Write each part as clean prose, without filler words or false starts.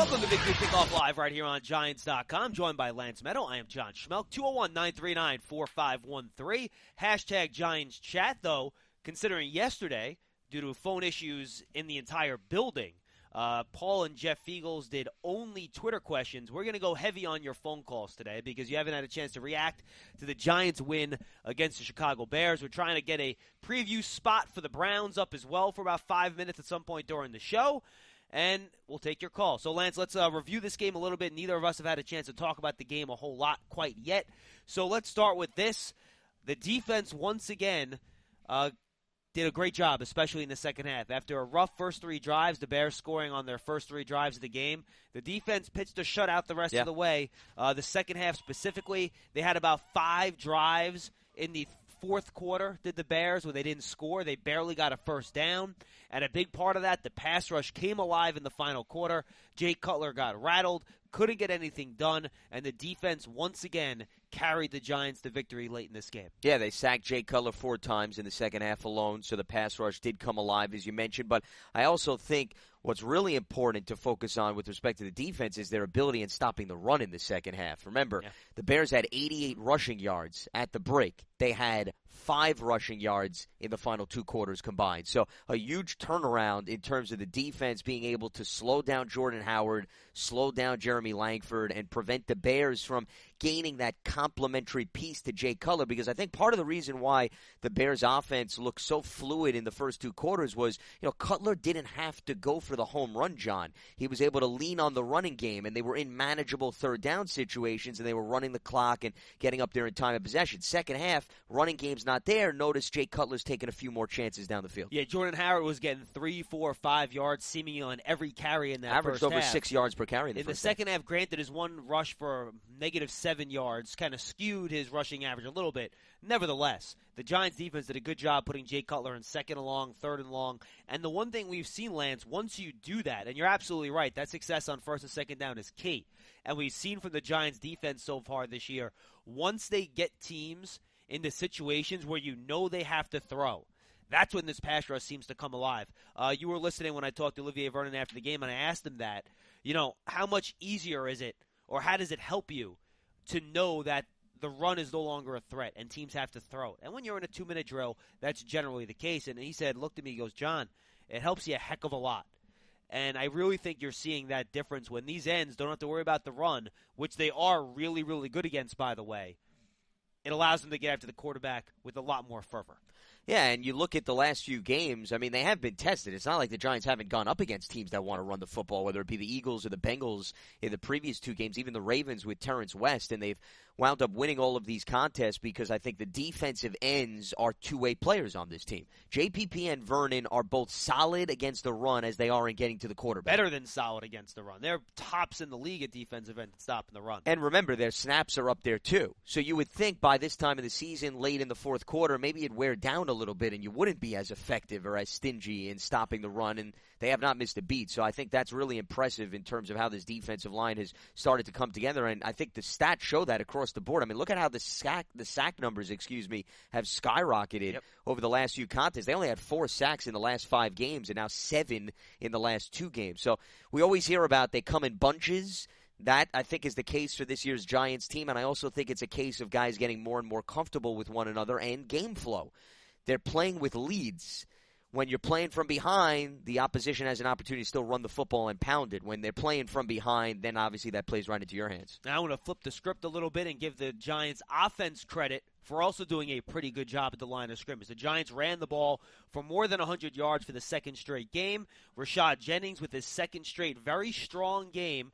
Welcome to Victory Kickoff Live right here on Giants.com. Joined by Lance Meadow. I am John Schmelk. 201-939-4513. Hashtag Giants Chat, though, considering yesterday, due to phone issues in the entire building, Paul and Jeff Fiegels did only Twitter questions. We're going to go heavy on your phone calls today because you haven't had a chance to react to the Giants win against the Chicago Bears. We're trying to get a preview spot for the Browns up as well for about 5 minutes at some point during the show. And we'll take your call. So, Lance, let's review this game a little bit. Neither of us have had a chance to talk about the game a whole lot quite yet. So let's start with this. The defense, once again, did a great job, especially in the second half. After a rough first three drives, the Bears scoring on their first three drives of the game, the defense pitched a shutout the rest of the way. The second half specifically, they had about 5 drives in the fourth quarter, did the Bears, where they didn't score. They barely got a first down. And a big part of that, the pass rush came alive in the final quarter. Jay Cutler got rattled, couldn't get anything done, and the defense once again carried the Giants to victory late in this game. Yeah, they sacked Jay Cutler 4 times in the second half alone, so the pass rush did come alive, as you mentioned. But I also think what's really important to focus on with respect to the defense is their ability in stopping the run in the second half. Remember, the Bears had 88 rushing yards at the break. They had 5 rushing yards in the final 2 quarters combined. So a huge turnaround in terms of the defense being able to slow down Jordan Howard, slow down Jeremy Langford, and prevent the Bears from gaining that complementary piece to Jay Cutler, because I think part of the reason why the Bears offense looked so fluid in the first 2 quarters was, Cutler didn't have to go for the home run, John. He was able to lean on the running game, and they were in manageable third down situations, and they were running the clock and getting up there in time of possession. Second half, running game's not there. Notice Jay Cutler's taking a few more chances down the field. Yeah, Jordan Howard was getting 3, 4, 5 yards seemingly on every carry in that Averaged first over half. 6 yards per carry in the second half. Granted, his one rush for negative 7 yards kind of skewed his rushing average a little bit. Nevertheless, the Giants defense did a good job putting Jay Cutler in second and long, third and long. And the one thing we've seen, Lance, once you do that, and you're absolutely right, that success on first and second down is key. And we've seen from the Giants defense so far this year, once they get teams into situations where they have to throw, that's when this pass rush seems to come alive. You were listening when I talked to Olivier Vernon after the game, and I asked him that, how much easier is it, or how does it help you to know that the run is no longer a threat and teams have to throw it? And when you're in a 2-minute drill, that's generally the case. And he said, looked at me, he goes, John, it helps you a heck of a lot. And I really think you're seeing that difference when these ends don't have to worry about the run, which they are really, really good against, by the way. It allows them to get after the quarterback with a lot more fervor. Yeah, and you look at the last few games, I mean, they have been tested. It's not like the Giants haven't gone up against teams that want to run the football, whether it be the Eagles or the Bengals in the previous 2 games, even the Ravens with Terrence West, and they've wound up winning all of these contests because I think the defensive ends are two-way players on this team. JPP and Vernon are both solid against the run as they are in getting to the quarterback. Better than solid against the run. They're tops in the league at defensive end stopping the run. And remember, their snaps are up there too. So you would think by this time of the season, late in the fourth quarter, maybe it'd wear down a little bit and you wouldn't be as effective or as stingy in stopping the run, and they have not missed a beat. So I think that's really impressive in terms of how this defensive line has started to come together, and I think the stats show that across the board. I mean, look at how the sack numbers, have skyrocketed over the last few contests. They only had 4 sacks in the last 5 games and now 7 in the last 2 games. So we always hear about they come in bunches. That, I think, is the case for this year's Giants team, and I also think it's a case of guys getting more and more comfortable with one another and game flow. They're playing with leads. When you're playing from behind, the opposition has an opportunity to still run the football and pound it. When they're playing from behind, then obviously that plays right into your hands. Now I want to flip the script a little bit and give the Giants offense credit for also doing a pretty good job at the line of scrimmage. The Giants ran the ball for more than 100 yards for the second straight game. Rashad Jennings with his second straight very strong game,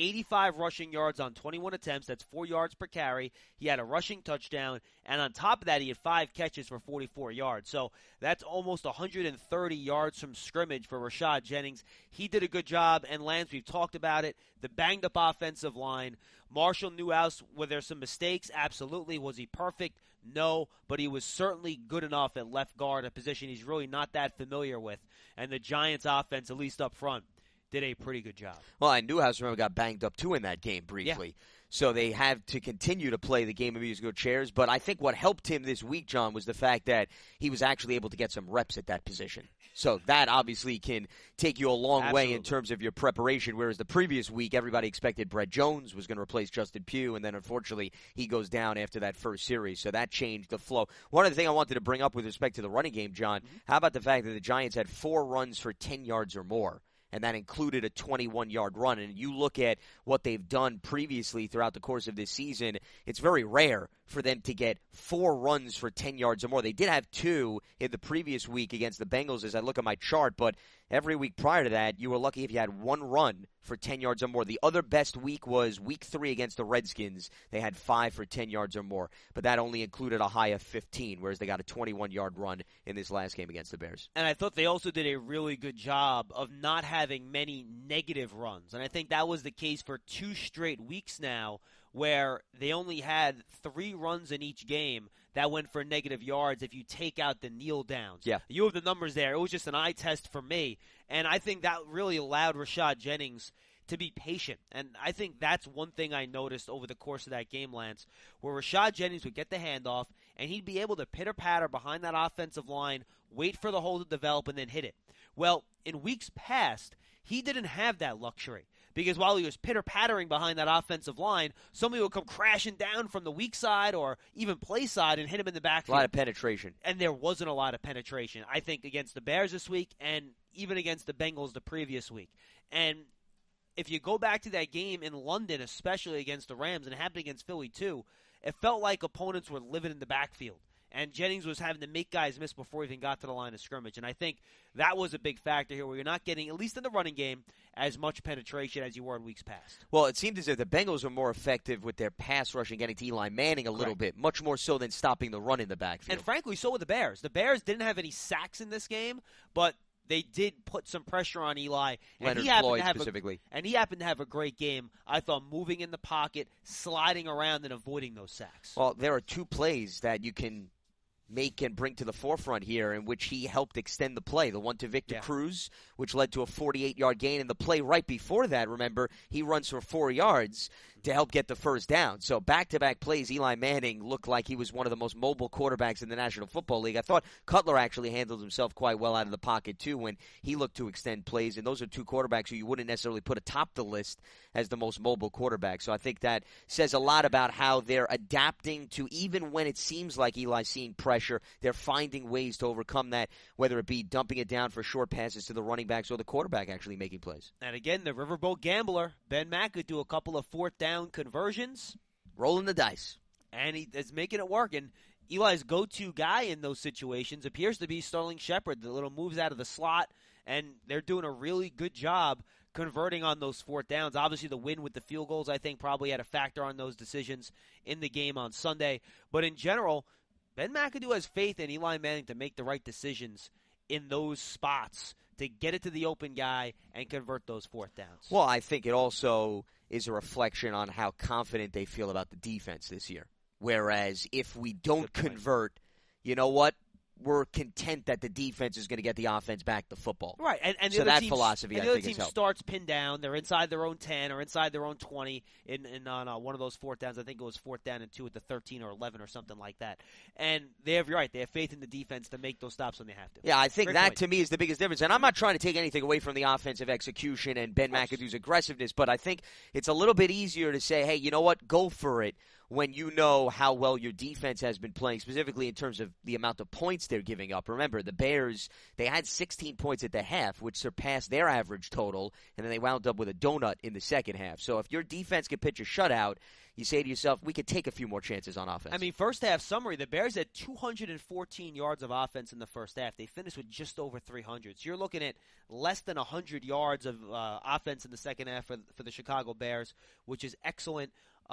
85 rushing yards on 21 attempts. That's 4 yards per carry. He had a rushing touchdown, and on top of that, he had 5 catches for 44 yards. So that's almost 130 yards from scrimmage for Rashad Jennings. He did a good job, and Lance, we've talked about it. The banged-up offensive line. Marshall Newhouse, were there some mistakes? Absolutely. Was he perfect? No, but he was certainly good enough at left guard, a position he's really not that familiar with. And the Giants' offense, at least up front, did a pretty good job. Well, and Newhouse, remember, got banged up, too, in that game briefly. Yeah. So they have to continue to play the game of musical chairs. But I think what helped him this week, John, was the fact that he was actually able to get some reps at that position. So that obviously can take you a long way in terms of your preparation, whereas the previous week everybody expected Brett Jones was going to replace Justin Pugh, and then unfortunately he goes down after that first series. So that changed the flow. One other thing I wanted to bring up with respect to the running game, John, how about the fact that the Giants had 4 runs for 10 yards or more? And that included a 21-yard run. And you look at what they've done previously throughout the course of this season, it's very rare for them to get 4 runs for 10 yards or more. They did have 2 in the previous week against the Bengals as I look at my chart, but every week prior to that, you were lucky if you had 1 run for 10 yards or more. The other best week was week 3 against the Redskins. They had 5 for 10 yards or more, but that only included a high of 15, whereas they got a 21-yard run in this last game against the Bears. And I thought they also did a really good job of not having many negative runs, and I think that was the case for 2 straight weeks now, where they only had 3 runs in each game that went for negative yards if you take out the kneel downs. Yeah. You have the numbers there. It was just an eye test for me. And I think that really allowed Rashad Jennings to be patient. And I think that's one thing I noticed over the course of that game, Lance, where Rashad Jennings would get the handoff and he'd be able to pitter-patter behind that offensive line, wait for the hole to develop, and then hit it. Well, in weeks past, he didn't have that luxury. Because while he was pitter-pattering behind that offensive line, somebody would come crashing down from the weak side or even play side and hit him in the backfield. A lot of penetration. And there wasn't a lot of penetration, I think, against the Bears this week and even against the Bengals the previous week. And if you go back to that game in London, especially against the Rams, and it happened against Philly too, it felt like opponents were living in the backfield. And Jennings was having to make guys miss before he even got to the line of scrimmage. And I think that was a big factor here where you're not getting, at least in the running game, as much penetration as you were in weeks past. Well, it seemed as if the Bengals were more effective with their pass rush and getting to Eli Manning a little bit, much more so than stopping the run in the backfield. And frankly, so were the Bears. The Bears didn't have any sacks in this game, but they did put some pressure on Eli. And Leonard Floyd specifically. And he happened to have a great game, I thought, moving in the pocket, sliding around, and avoiding those sacks. Well, there are 2 plays that you can make and bring to the forefront here in which he helped extend the play. The one to Victor Cruz, which led to a 48-yard gain, and the play right before that, remember, he runs for 4 yards to help get the first down. So back-to-back plays, Eli Manning looked like he was one of the most mobile quarterbacks in the National Football League. I thought Cutler actually handled himself quite well out of the pocket, too, when he looked to extend plays. And those are 2 quarterbacks who you wouldn't necessarily put atop the list as the most mobile quarterback. So I think that says a lot about how they're adapting to, even when it seems like Eli's seeing pressure, they're finding ways to overcome that, whether it be dumping it down for short passes to the running backs or the quarterback actually making plays. And again, the Riverboat Gambler, Ben McAdoo, a couple of 4th down conversions. Rolling the dice. And he is making it work. And Eli's go-to guy in those situations appears to be Sterling Shepard. The little moves out of the slot, and they're doing a really good job converting on those 4th downs. Obviously, the win with the field goals, I think, probably had a factor on those decisions in the game on Sunday. But in general, Ben McAdoo has faith in Eli Manning to make the right decisions in those spots to get it to the open guy and convert those 4th downs. Well, I think it also is a reflection on how confident they feel about the defense this year. Whereas if we don't convert, you know what? We're content that the defense is going to get the offense back the football. Right, and so that philosophy, I think, has helped. The other team starts pinned down. They're inside their own 10 or inside their own 20 on one of those 4th downs. I think it was 4th down and 2 at the 13 or 11 or something like that. And you're right. They have faith in the defense to make those stops when they have to. Yeah, I think that to me is the biggest difference. And I'm not trying to take anything away from the offensive execution and Ben McAdoo's aggressiveness, but I think it's a little bit easier to say, hey, you know what? Go for it. When you know how well your defense has been playing, specifically in terms of the amount of points they're giving up. Remember, the Bears, they had 16 points at the half, which surpassed their average total, and then they wound up with a donut in the second half. So if your defense can pitch a shutout, you say to yourself, we could take a few more chances on offense. I mean, first half summary, the Bears had 214 yards of offense in the first half. They finished with just over 300. So you're looking at less than 100 yards of offense in the second half for the Chicago Bears, which is excellent.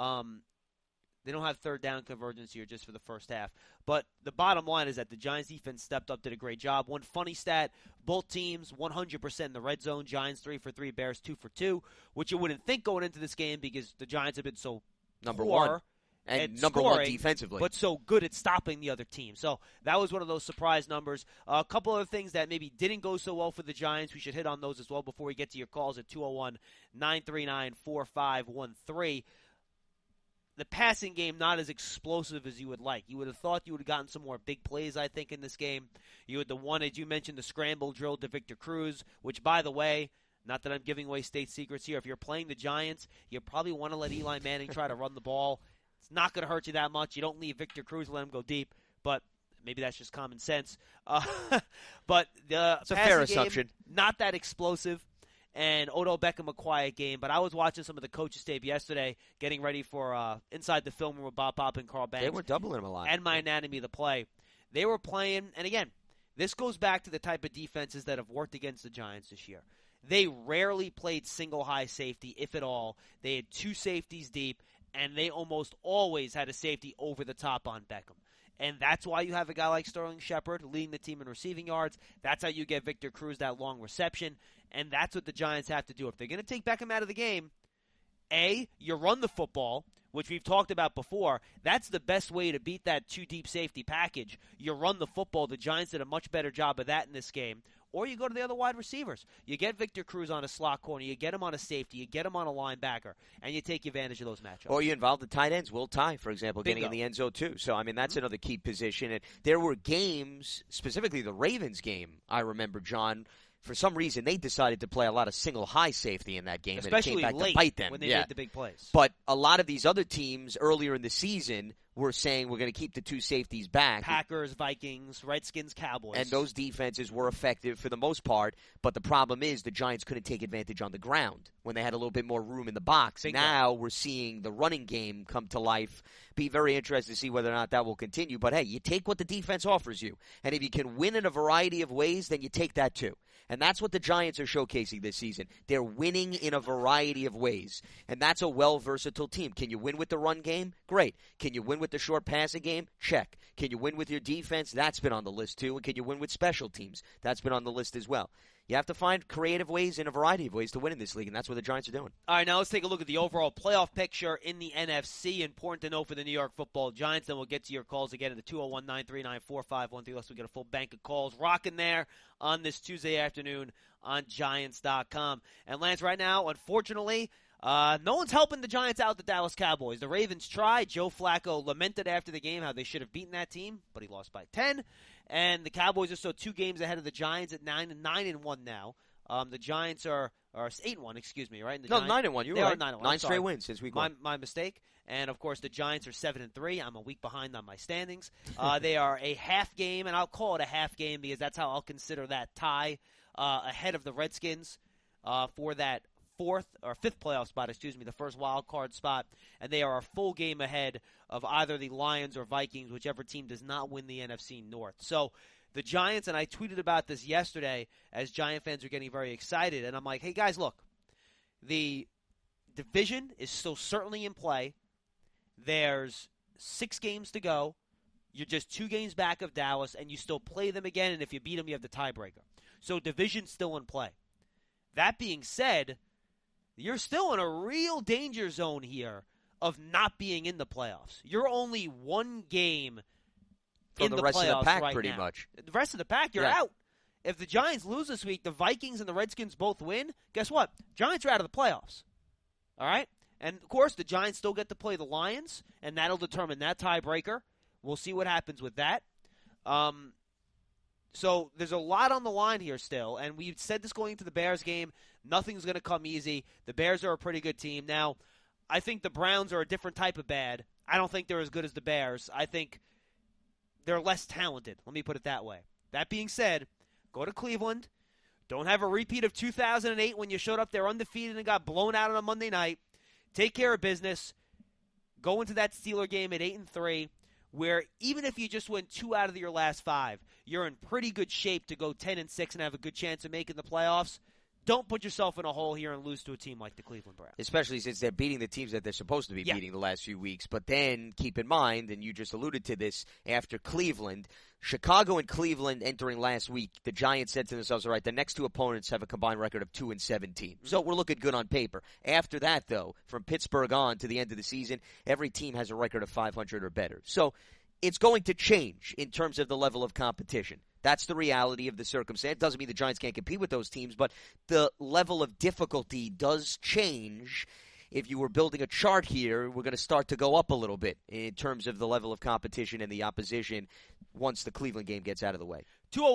They don't have 3rd down conversions here just for the first half. But the bottom line is that the Giants defense stepped up, did a great job. One funny stat, both teams 100% in the red zone. Giants 3 for 3, Bears 2 for 2, which you wouldn't think going into this game because the Giants have been so number poor one. And number scoring, one defensively. But so good at stopping the other team. So that was one of those surprise numbers. A couple of things that maybe didn't go so well for the Giants. We should hit on those as well before we get to your calls at 201-939-4513. the passing game not as explosive as you would like. You would have thought you would have gotten some more big plays, I think, in this game. You had the one, as you mentioned, the scramble drill to Victor Cruz, which, by the way, not that I'm giving away state secrets here, if you're playing the Giants, you probably want to let Eli Manning try to run the ball. It's not going to hurt you that much. You don't leave Victor Cruz, let him go deep, but maybe that's just common sense. But the it's a fair passing assumption. game, not that explosive. And Odell Beckham a quiet game, but I was watching some of the coaches' tape yesterday, getting ready for Inside the Film Room with Bob Pop and Carl Banks. They were doubling him a lot. And My Anatomy of the Play. They were playing, and again, this goes back to the type of defenses that have worked against the Giants this year. They rarely played single high safety, if at all. They had two safeties deep, and they almost always had a safety over the top on Beckham. And that's why you have a guy like Sterling Shepard leading the team in receiving yards. That's how you get Victor Cruz that long reception. And that's what the Giants have to do. If they're going to take Beckham out of the game, A, you run the football, which we've talked about before. That's the best way to beat that two-deep safety package. You run the football. The Giants did a much better job of that in this game. Or you go to the other wide receivers. You get Victor Cruz on a slot corner. You get him on a safety. You get him on a linebacker. And you take advantage of those matchups. Or you involve the tight ends. Will Tye, for example, Bingo. getting in the end zone, too. So, I mean, that's another key position. And there were games, specifically the Ravens game, I remember, John, for some reason, they decided to play a lot of single high safety in that game. Especially and it came back late to bite them. when they made the big plays. But a lot of these other teams earlier in the season were saying we're going to keep the two safeties back. Packers, Vikings, Redskins, Cowboys. And those defenses were effective for the most part. But the problem is the Giants couldn't take advantage on the ground when they had a little bit more room in the box. Bingo. Now we're seeing the running game come to life. Be very interested to see whether or not that will continue. But, hey, you take what the defense offers you. And if you can win in a variety of ways, then you take that too. And that's what the Giants are showcasing this season. They're winning in a variety of ways. And that's a well-versatile team. Can you win with the run game? Great. Can you win with the short passing game? Check. Can you win with your defense? That's been on the list too. And can you win with special teams? That's been on the list as well. You have to find creative ways in a variety of ways to win in this league, and that's what the Giants are doing. All right, now let's take a look at the overall playoff picture in the NFC. Important to know for the New York Football Giants. Then we'll get to your calls again at the 201-939-4513. Let's get a full bank of calls rocking there on this Tuesday afternoon on Giants.com. And Lance, right now, unfortunately, no one's helping the Giants out, the Dallas Cowboys. The Ravens tried. Joe Flacco lamented after the game how they should have beaten that team, but he lost by 10. And the Cowboys are still 2 games ahead of the Giants at 9-1 now. The Giants are 8-1, excuse me, right? And the No, Giants, 9-1. You're they right. are 9-1. 9 straight wins since week 1. My mistake. And, of course, the Giants are 7-3. I'm a week behind on my standings. They are a half game, and I'll call it a half game because that's how I'll consider that tie ahead of the Redskins for that fifth playoff spot, the first wild card spot, and they are a full game ahead of either the Lions or Vikings, whichever team does not win the NFC North. So the Giants, and I tweeted about this yesterday as Giant fans are getting very excited, and I'm like, hey guys, look, the division is still certainly in play. There's 6 games to go. You're just 2 games back of Dallas, and you still play them again, and if you beat them, you have the tiebreaker. So division's still in play. That being said, you're still in a real danger zone here of not being in the playoffs. You're only 1 game From in the the rest of the playoffs pack, right pretty now. much. The rest of the pack, you're out. If the Giants lose this week, the Vikings and the Redskins both win, guess what? Giants are out of the playoffs. All right? And, of course, the Giants still get to play the Lions, and that'll determine that tiebreaker. We'll see what happens with that. So there's a lot on the line here still, and we've said this going into the Bears game. Nothing's going to come easy. The Bears are a pretty good team. Now, I think the Browns are a different type of bad. I don't think they're as good as the Bears. I think they're less talented. Let me put it that way. That being said, go to Cleveland. Don't have a repeat of 2008 when you showed up there undefeated and got blown out on a Monday night. Take care of business. Go into that Steeler game at 8-3. Where even if you just win 2 out of your last 5, you're in pretty good shape to go 10-6 and have a good chance of making the playoffs. Don't put yourself in a hole here and lose to a team like the Cleveland Browns. Especially since they're beating the teams that they're supposed to be beating the last few weeks. But then, keep in mind, and you just alluded to this, after Cleveland, Chicago and Cleveland entering last week, the Giants said to themselves, all right, the next 2 opponents have a combined record of 2-17. So we're looking good on paper. After that, though, from Pittsburgh on to the end of the season, every team has a record of 500 or better. So it's going to change in terms of the level of competition. That's the reality of the circumstance. It doesn't mean the Giants can't compete with those teams, but the level of difficulty does change if you were building a chart here, we're going to start to go up a little bit in terms of the level of competition and the opposition once the Cleveland game gets out of the way.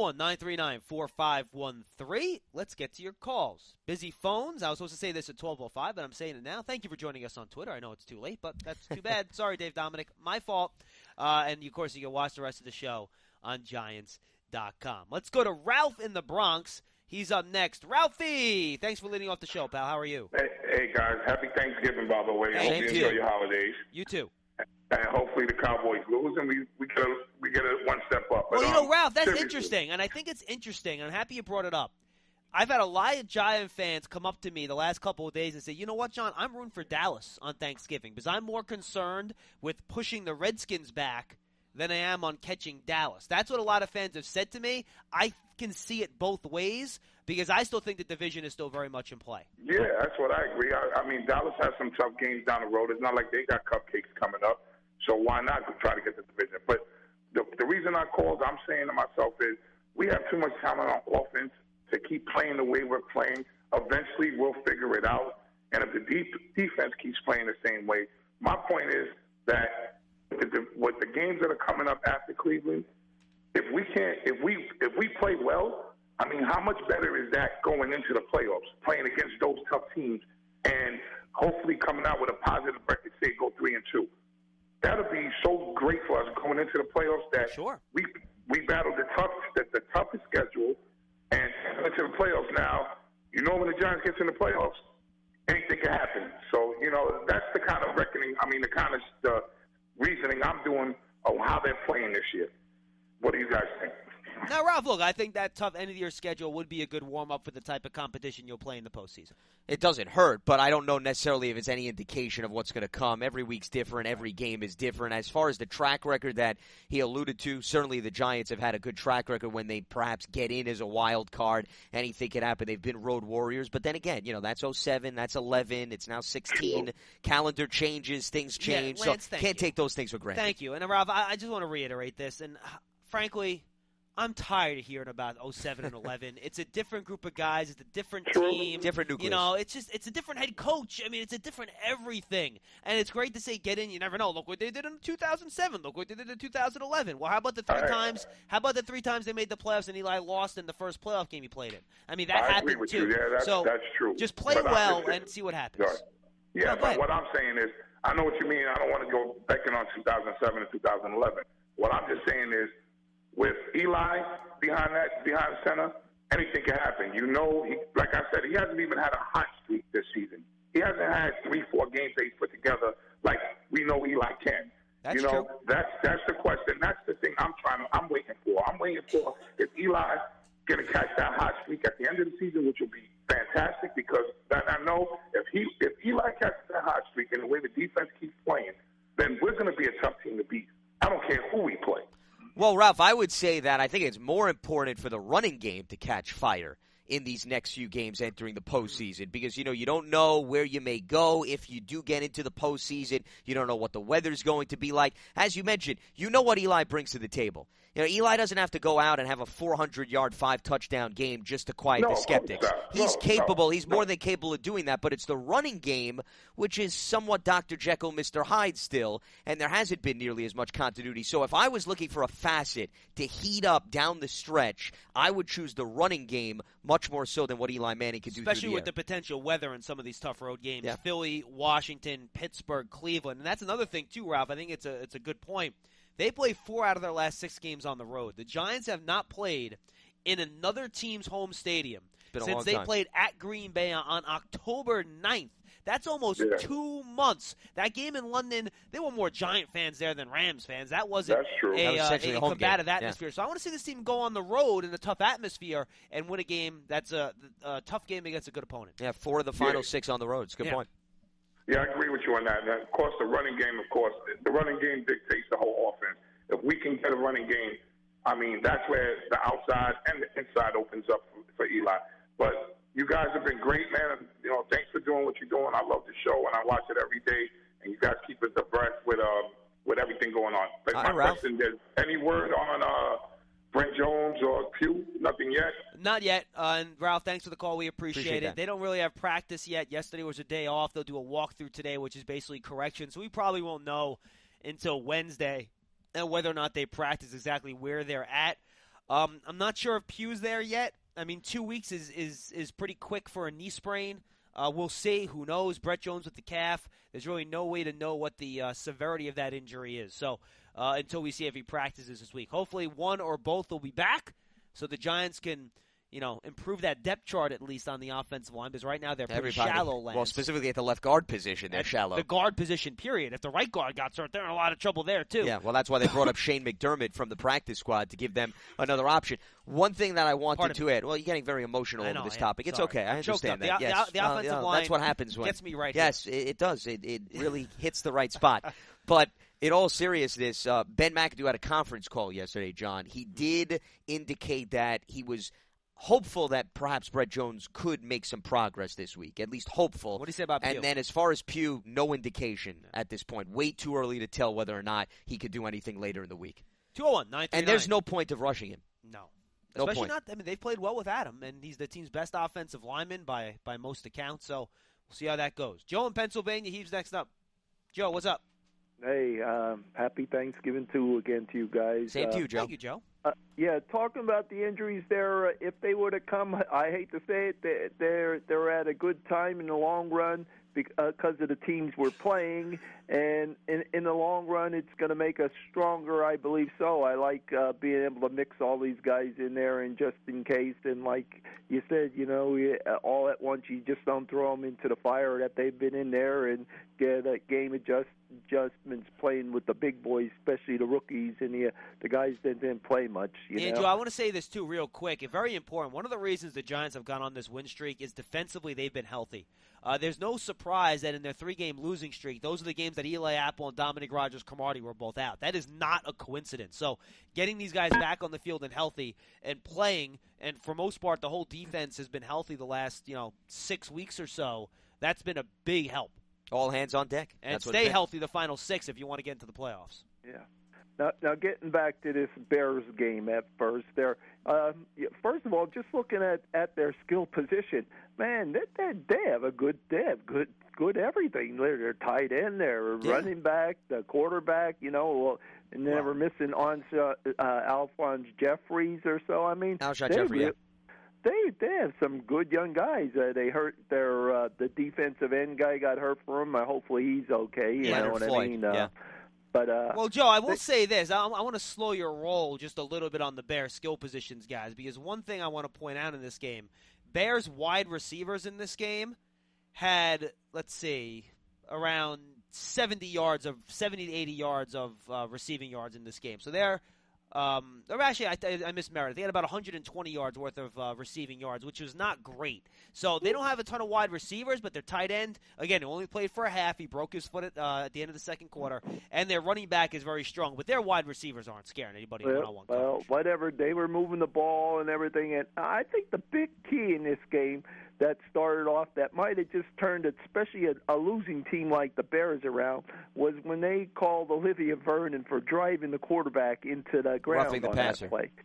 201-939-4513. Let's get to your calls. Busy phones. I was supposed to say this at 12:05, but I'm saying it now. Thank you for joining us on Twitter. I know it's too late, but that's too bad. Sorry, Dave Dominic. My fault. And, of course, you can watch the rest of the show on Giants.com. Let's go to Ralph in the Bronx. He's up next. Ralphie, thanks for leading off the show, pal. How are you? Hey guys. Happy Thanksgiving, by the way. I hope you enjoy your holidays. You too. And hopefully the Cowboys lose, and we get a one step up. Well, but, Ralph, that's seriously. interesting, and I think it's interesting. I'm happy you brought it up. I've had a lot of Giant fans come up to me the last couple of days and say, you know what, John, I'm rooting for Dallas on Thanksgiving because I'm more concerned with pushing the Redskins back than I am on catching Dallas. That's what a lot of fans have said to me. I can see it both ways because I still think the division is still very much in play. Yeah, that's what I agree. I mean, Dallas has some tough games down the road. It's not like they got cupcakes coming up, so why not try to get the division? But the reason I called, I'm saying to myself, is we have too much talent on offense to keep playing the way we're playing. Eventually, we'll figure it out. And if the defense keeps playing the same way, my point is that with the games that are coming up after Cleveland, if we play well, I mean, how much better is that going into the playoffs, playing against those tough teams, and hopefully coming out with a positive record, say go 3-2. That'll be so great for us going into the playoffs that Sure. we battle the toughest schedule, and into the playoffs now. You know, when the Giants gets in the playoffs, anything can happen. So that's the kind of reckoning. I mean, the reasoning I'm doing of how they're playing this year. What do you guys think? Now, Ralph, look, I think that tough end-of-the-year schedule would be a good warm-up for the type of competition you'll play in the postseason. It doesn't hurt, but I don't know necessarily if it's any indication of what's going to come. Every week's different. Every game is different. As far as the track record that he alluded to, certainly the Giants have had a good track record when they perhaps get in as a wild card. Anything can happen. They've been road warriors. But then again, that's 07, that's 11, it's now 16. Calendar changes, things change. Yeah, Lance, so can't take those things for granted. Thank you. And, Ralph, I just want to reiterate this. And, frankly, I'm tired of hearing about 07 and 11. It's a different group of guys. It's a different team. Different nucleus. It's a different head coach. I mean, it's a different everything. And it's great to say get in. You never know. Look what they did in 2007. Look what they did in 2011. Well, how about the three times they made the playoffs and Eli lost in the first playoff game he played in? I mean, that happened agree with too. You. Yeah, that's true. Just play well and see what happens. Right. Yeah, but what I'm saying is, I know what you mean. I don't want to go backing on 2007 and 2011. What I'm just saying is, with Eli behind center, anything can happen. Like I said, he hasn't even had a hot streak this season. He hasn't had 3-4 games that he's put together like we know Eli can. That's true. That's the question. That's the thing I'm waiting for. I'm waiting for if Eli going to catch that hot streak at the end of the season, which will be fantastic because I know if Eli catches that hot streak and the way the defense keeps playing, then we're going to be a tough team to beat. I don't care who we play. Well, Ralph, I would say that I think it's more important for the running game to catch fire in these next few games entering the postseason because, you don't know where you may go if you do get into the postseason. You don't know what the weather's going to be like. As you mentioned, you know what Eli brings to the table. Eli doesn't have to go out and have a 400-yard, 5-touchdown game just to quiet the skeptics. He's capable. He's more than capable of doing that, but it's the running game, which is somewhat Dr. Jekyll, Mr. Hyde still, and there hasn't been nearly as much continuity. So if I was looking for a facet to heat up down the stretch, I would choose the running game much more so than what Eli Manning can do through Especially with the potential weather in some of these tough road games. Yeah. Philly, Washington, Pittsburgh, Cleveland. And that's another thing, too, Ralph. I think it's a good point. They play 4 out of their last 6 games on the road. The Giants have not played in another team's home stadium since they played at Green Bay on October 9th. That's almost 2 months. That game in London, there were more Giant fans there than Rams fans. That wasn't a combative atmosphere. Yeah. So I want to see this team go on the road in a tough atmosphere and win a game that's a tough game against a good opponent. Yeah, 4 of the final 6 on the road. It's a good point. Yeah, I agree with you on that. And of course, the running game dictates the whole offense. If we can get a running game, I mean, that's where the outside and the inside opens up for Eli. But you guys have been great, man. Thanks for doing what you're doing. I love the show, and I watch it every day. And you guys keep us abreast with everything going on. But my question is, any word on Brent Jones or Pugh? Nothing yet? Not yet. And Ralph, thanks for the call. We appreciate it. that. They don't really have practice yet. Yesterday was a day off. They'll do a walkthrough today, which is basically correction. So we probably won't know until Wednesday and whether or not they practice exactly where they're at. I'm not sure if Pugh's there yet. I mean, 2 weeks is pretty quick for a knee sprain. We'll see. Who knows? Brett Jones with the calf. There's really no way to know what the severity of that injury is. So until we see if he practices this week. Hopefully one or both will be back so the Giants can, improve that depth chart at least on the offensive line, because right now they're pretty shallow. Well, specifically at the left guard position, they're shallow. The guard position, period. If the right guard got hurt, they're in a lot of trouble there, too. Yeah, well, that's why they brought up Shane McDermott from the practice squad to give them another option. One thing that I wanted to add, well, you're getting very emotional over this topic. It's okay. I understand that. Yes. The offensive line that's what happens when gets me right Yes, here. it does. It really hits the right spot. But in all seriousness, Ben McAdoo had a conference call yesterday, John. He did indicate that he was hopeful that perhaps Brett Jones could make some progress this week, at least hopeful. What do you say about Pugh? And then as far as Pugh, no indication at this point. Way too early to tell whether or not he could do anything later in the week. 201-939. And there's no point of rushing him. No. No Especially point. not. I mean, they've played well with Adam, and he's the team's best offensive lineman by most accounts. So we'll see how that goes. Joe in Pennsylvania, he's next up. Joe, what's up? Hey, happy Thanksgiving to you guys. Same to you, Joe. Thank you, Joe. Yeah, talking about the injuries there, if they would have come, I hate to say it, they're at a good time in the long run because of the teams we're playing, and in the long run, it's going to make us stronger, I believe so. I like being able to mix all these guys in there, and just in case, and like you said, all at once, you just don't throw them into the fire that they've been in there and get a game adjustments playing with the big boys, especially the rookies and the guys that didn't play much. Joe, I want to say this too real quick. It's very important. One of the reasons the Giants have gone on this win streak is defensively they've been healthy. There's no surprise that in their 3-game losing streak, those are the games that Eli Apple and Dominic Rodgers-Cromartie were both out. That is not a coincidence. So getting these guys back on the field and healthy and playing, and for most part the whole defense has been healthy the last 6 weeks or so, that's been a big help. All hands on deck. And That's stay healthy the final 6 if you want to get into the playoffs. Yeah. Now getting back to this Bears game at first, first of all, just looking at their skill position, man, they have good everything. They're tight end, they're running back, the quarterback, and then we're missing Alphonse Jeffries or so. I mean, Alshon Jeffrey. Yeah. They have some good young guys. They hurt their the defensive end guy got hurt for them. Hopefully he's okay. You know what Floyd. I mean? Yeah. But well, Joe, I will say this. I want to slow your roll just a little bit on the Bears skill positions, guys, because one thing I want to point out in this game, Bears wide receivers in this game had, let's see, around 70 to 80 yards of receiving yards in this game. So they're actually, I mismerit. They had about 120 yards worth of receiving yards, which was not great. So they don't have a ton of wide receivers, but their tight end, again, only played for a half. He broke his foot at the end of the second quarter. And their running back is very strong, but their wide receivers aren't scaring anybody in one-on-one coverage. Well, whatever. They were moving the ball and everything. And I think the big key in this game that started off that might have just turned, especially a losing team like the Bears around, was when they called Olivia Vernon for driving the quarterback into the ground Roughing the on passer. that play.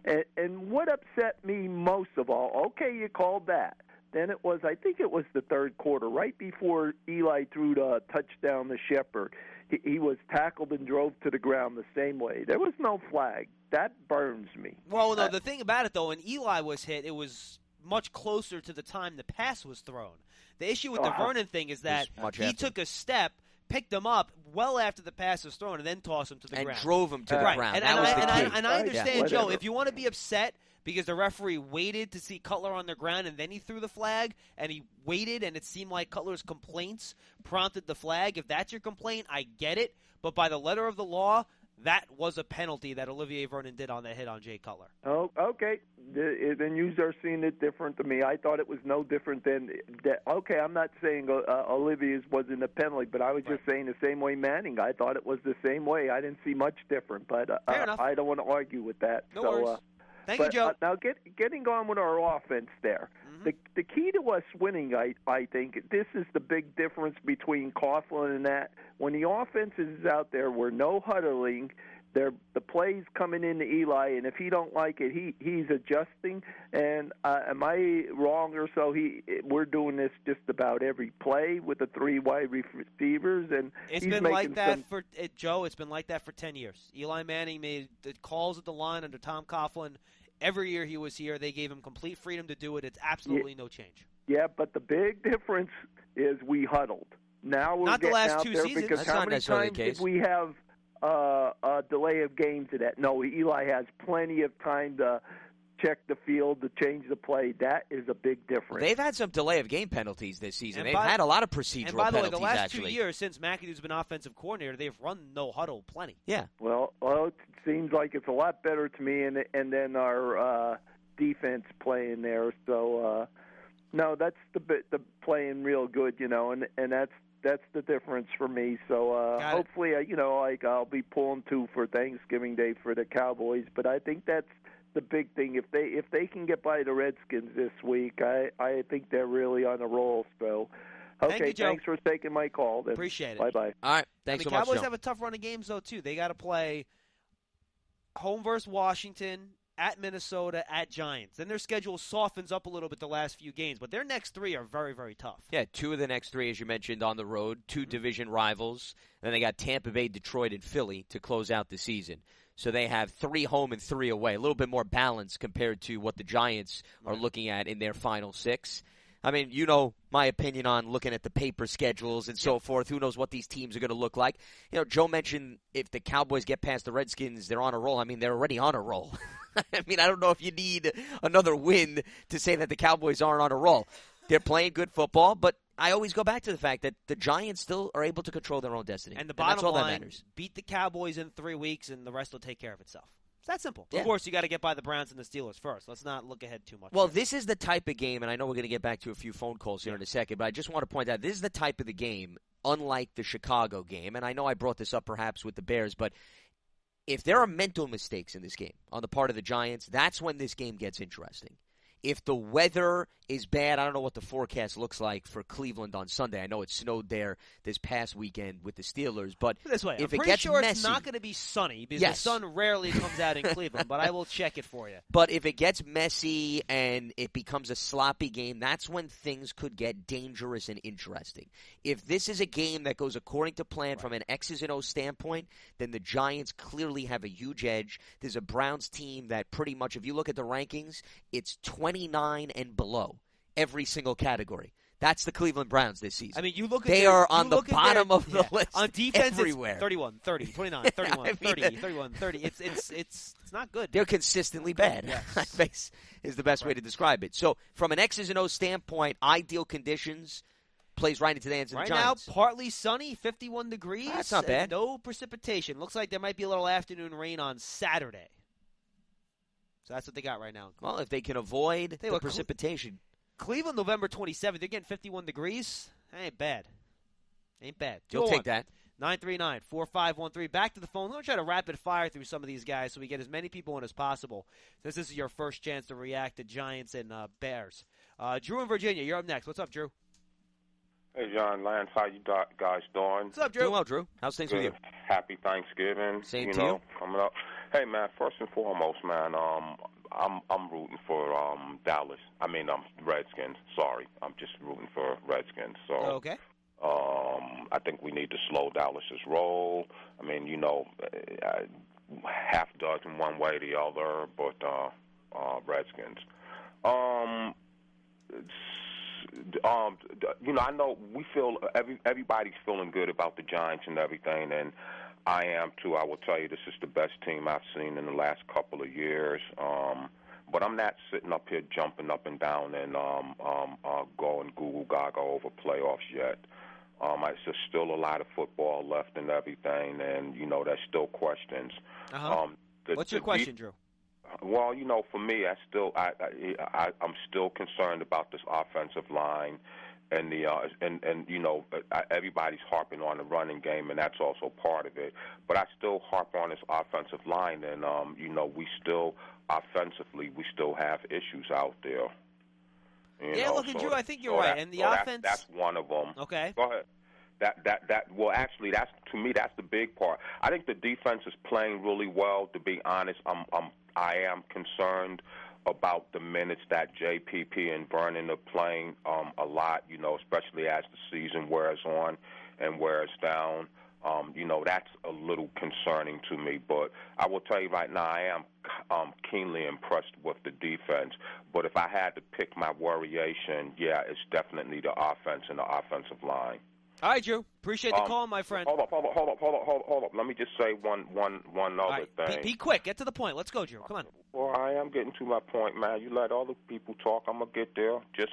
And what upset me most of all, okay, you called that. Then I think it was the third quarter, right before Eli threw the touchdown to Shepard. He was tackled and drove to the ground the same way. There was no flag. That burns me. Well, no, the thing about it, though, when Eli was hit, it was much closer to the time the pass was thrown. The issue with the Vernon thing is that he took a step, picked him up well after the pass was thrown, and then tossed him to the ground. And drove him to the ground. And that was the key. And I understand, Yeah. Joe, if you want to be upset because the referee waited to see Cutler on the ground and then he threw the flag, and he waited and it seemed like Cutler's complaints prompted the flag, if that's your complaint, I get it. But by the letter of the law, that was a penalty that Olivier Vernon did on that hit on Jay Cutler. Oh, okay. Then you are seeing it different to me. I thought it was no different than that. Okay, I'm not saying Olivier's wasn't a penalty, but I was just saying the same way Manning. I thought it was the same way. I didn't see much different, but Fair enough. I don't want to argue with that. No worries. Thank you, Joe. Now, getting on with our offense there. Mm-hmm. The key to us winning, I think, this is the big difference between Coughlin and that. When the offense is out there, we're no huddling. the plays coming into Eli, and if he don't like it, he's adjusting. And am I wrong or so? We're doing this just about every play with the 3 wide receivers, and it's he's been making like that some, Joe. It's been like that for 10 years. Eli Manning made the calls at the line under Tom Coughlin. Every year he was here, they gave him complete freedom to do it. It's absolutely no change. Yeah, but the big difference is we huddled. Now we're not the getting last out 2 there seasons. because That's how not many necessarily times the case. did we have a delay of game to that? No, Eli has plenty of time to check the field, to change the play. That is a big difference. They've had some delay of game penalties this season. And They've had a lot of procedural penalties, And by the way, the last actually. 2 years since McAdoo's been offensive coordinator, they've run no huddle plenty. Yeah. Well, it seems like it's a lot better to me, and then our defense playing there. So, no, that's the playing real good, and that's the difference for me. So hopefully, I'll be pulling 2 for Thanksgiving Day for the Cowboys. But I think that's the big thing. If they can get by the Redskins this week, I think they're really on a roll. So, okay, Thank you, Joe. Thanks for taking my call. Then. Appreciate it. Bye-bye. All right. Thanks so much, Cowboys Joe. have a tough run of games, though, too. They got to play home versus Washington, at Minnesota, at Giants. Then their schedule softens up a little bit the last few games, but their next 3 are very, very tough. Yeah, 2 of the next 3, as you mentioned, on the road, 2 division rivals. Then they got Tampa Bay, Detroit, and Philly to close out the season. So they have 3 home and 3 away. A little bit more balance compared to what the Giants are looking at in their final 6. I mean, you know my opinion on looking at the paper schedules and so forth. Who knows what these teams are going to look like. Joe mentioned if the Cowboys get past the Redskins, they're on a roll. I mean, they're already on a roll. I mean, I don't know if you need another win to say that the Cowboys aren't on a roll. They're playing good football, but I always go back to the fact that the Giants still are able to control their own destiny. And the that's bottom all line, that matters. beat the Cowboys in 3 weeks, and the rest will take care of itself. It's that simple. Yeah. Of course, you got to get by the Browns and the Steelers first. Let's not look ahead too much. Well, this is the type of game, and I know we're going to get back to a few phone calls here in a second, but I just want to point out this is the type of the game, unlike the Chicago game, and I know I brought this up perhaps with the Bears, but if there are mental mistakes in this game on the part of the Giants, that's when this game gets interesting. If the weather is bad, I don't know what the forecast looks like for Cleveland on Sunday. I know it snowed there this past weekend with the Steelers, but this way, if I'm it pretty gets sure messy, it's not going to be sunny because Yes. the sun rarely comes out in Cleveland, but I will check it for you. but if it gets messy and it becomes a sloppy game, that's when things could get dangerous and interesting. If this is a game that goes according to plan from an X's and O's standpoint, then the Giants clearly have a huge edge. There's a Browns team that pretty much, if you look at the rankings, it's 29 and below every single category. That's the Cleveland Browns this season. I mean, you look at They their, are on you the look at bottom their, of the list on defense. everywhere. It's 31, 30, 29, 31, I mean, 30, 31, 30. It's not good. They're consistently bad. Yes. I think is the best way to describe it. So, from an X's and O's standpoint, ideal conditions plays right into the hands of Right the now, Giants. partly sunny, 51 degrees. That's not and bad. No precipitation. Looks like there might be a little afternoon rain on Saturday. So that's what they got right now. Well, if they can avoid Hey, the look, precipitation. Cleveland, November 27th. They're getting 51 degrees. That ain't bad. Ain't bad. You'll take that. 939-4513. Back to the phone. We'll try to rapid fire through some of these guys so we get as many people in as possible. This is your first chance to react to Giants and Bears. Drew in Virginia, you're up next. What's up, Drew? Hey, John, Lance, how you guys doing? What's up, Drew? Doing well, Drew. How's things with you? Happy Thanksgiving. Same to you. Coming up. Hey, man, first and foremost, man, I'm rooting for Dallas. I mean, Redskins. Sorry, I'm just rooting for Redskins. So, Okay. I think we need to slow Dallas's roll. I mean, half dozen one way or the other, but Redskins. I know we feel everybody's feeling good about the Giants and everything, and I am too. I will tell you, this is the best team I've seen in the last couple of years. But I'm not sitting up here jumping up and down and going Google Gaga over playoffs yet. There's still a lot of football left and everything, and there's still questions. What's your question, Drew? Well, for me, I'm still concerned about this offensive line, and everybody's harping on the running game, and that's also part of it. But I still harp on this offensive line, and we still offensively we still have issues out there. Look, Drew, I think you're right. And the offense, that's one of them. Okay. Go ahead. Well, actually, that's to me that's the big part. I think the defense is playing really well. To be honest, I am concerned about the minutes that JPP and Vernon are playing a lot. Especially as the season wears on and wears down. That's a little concerning to me. But I will tell you right now, I am keenly impressed with the defense. But if I had to pick my worryation, yeah, it's definitely the offense and the offensive line. All right, Drew. Appreciate the call, my friend. Hold up. Let me just say one other thing. Be quick. Get to the point. Let's go, Drew. Come on. Well, I am getting to my point, man. You let all the people talk. I'm gonna get there. Just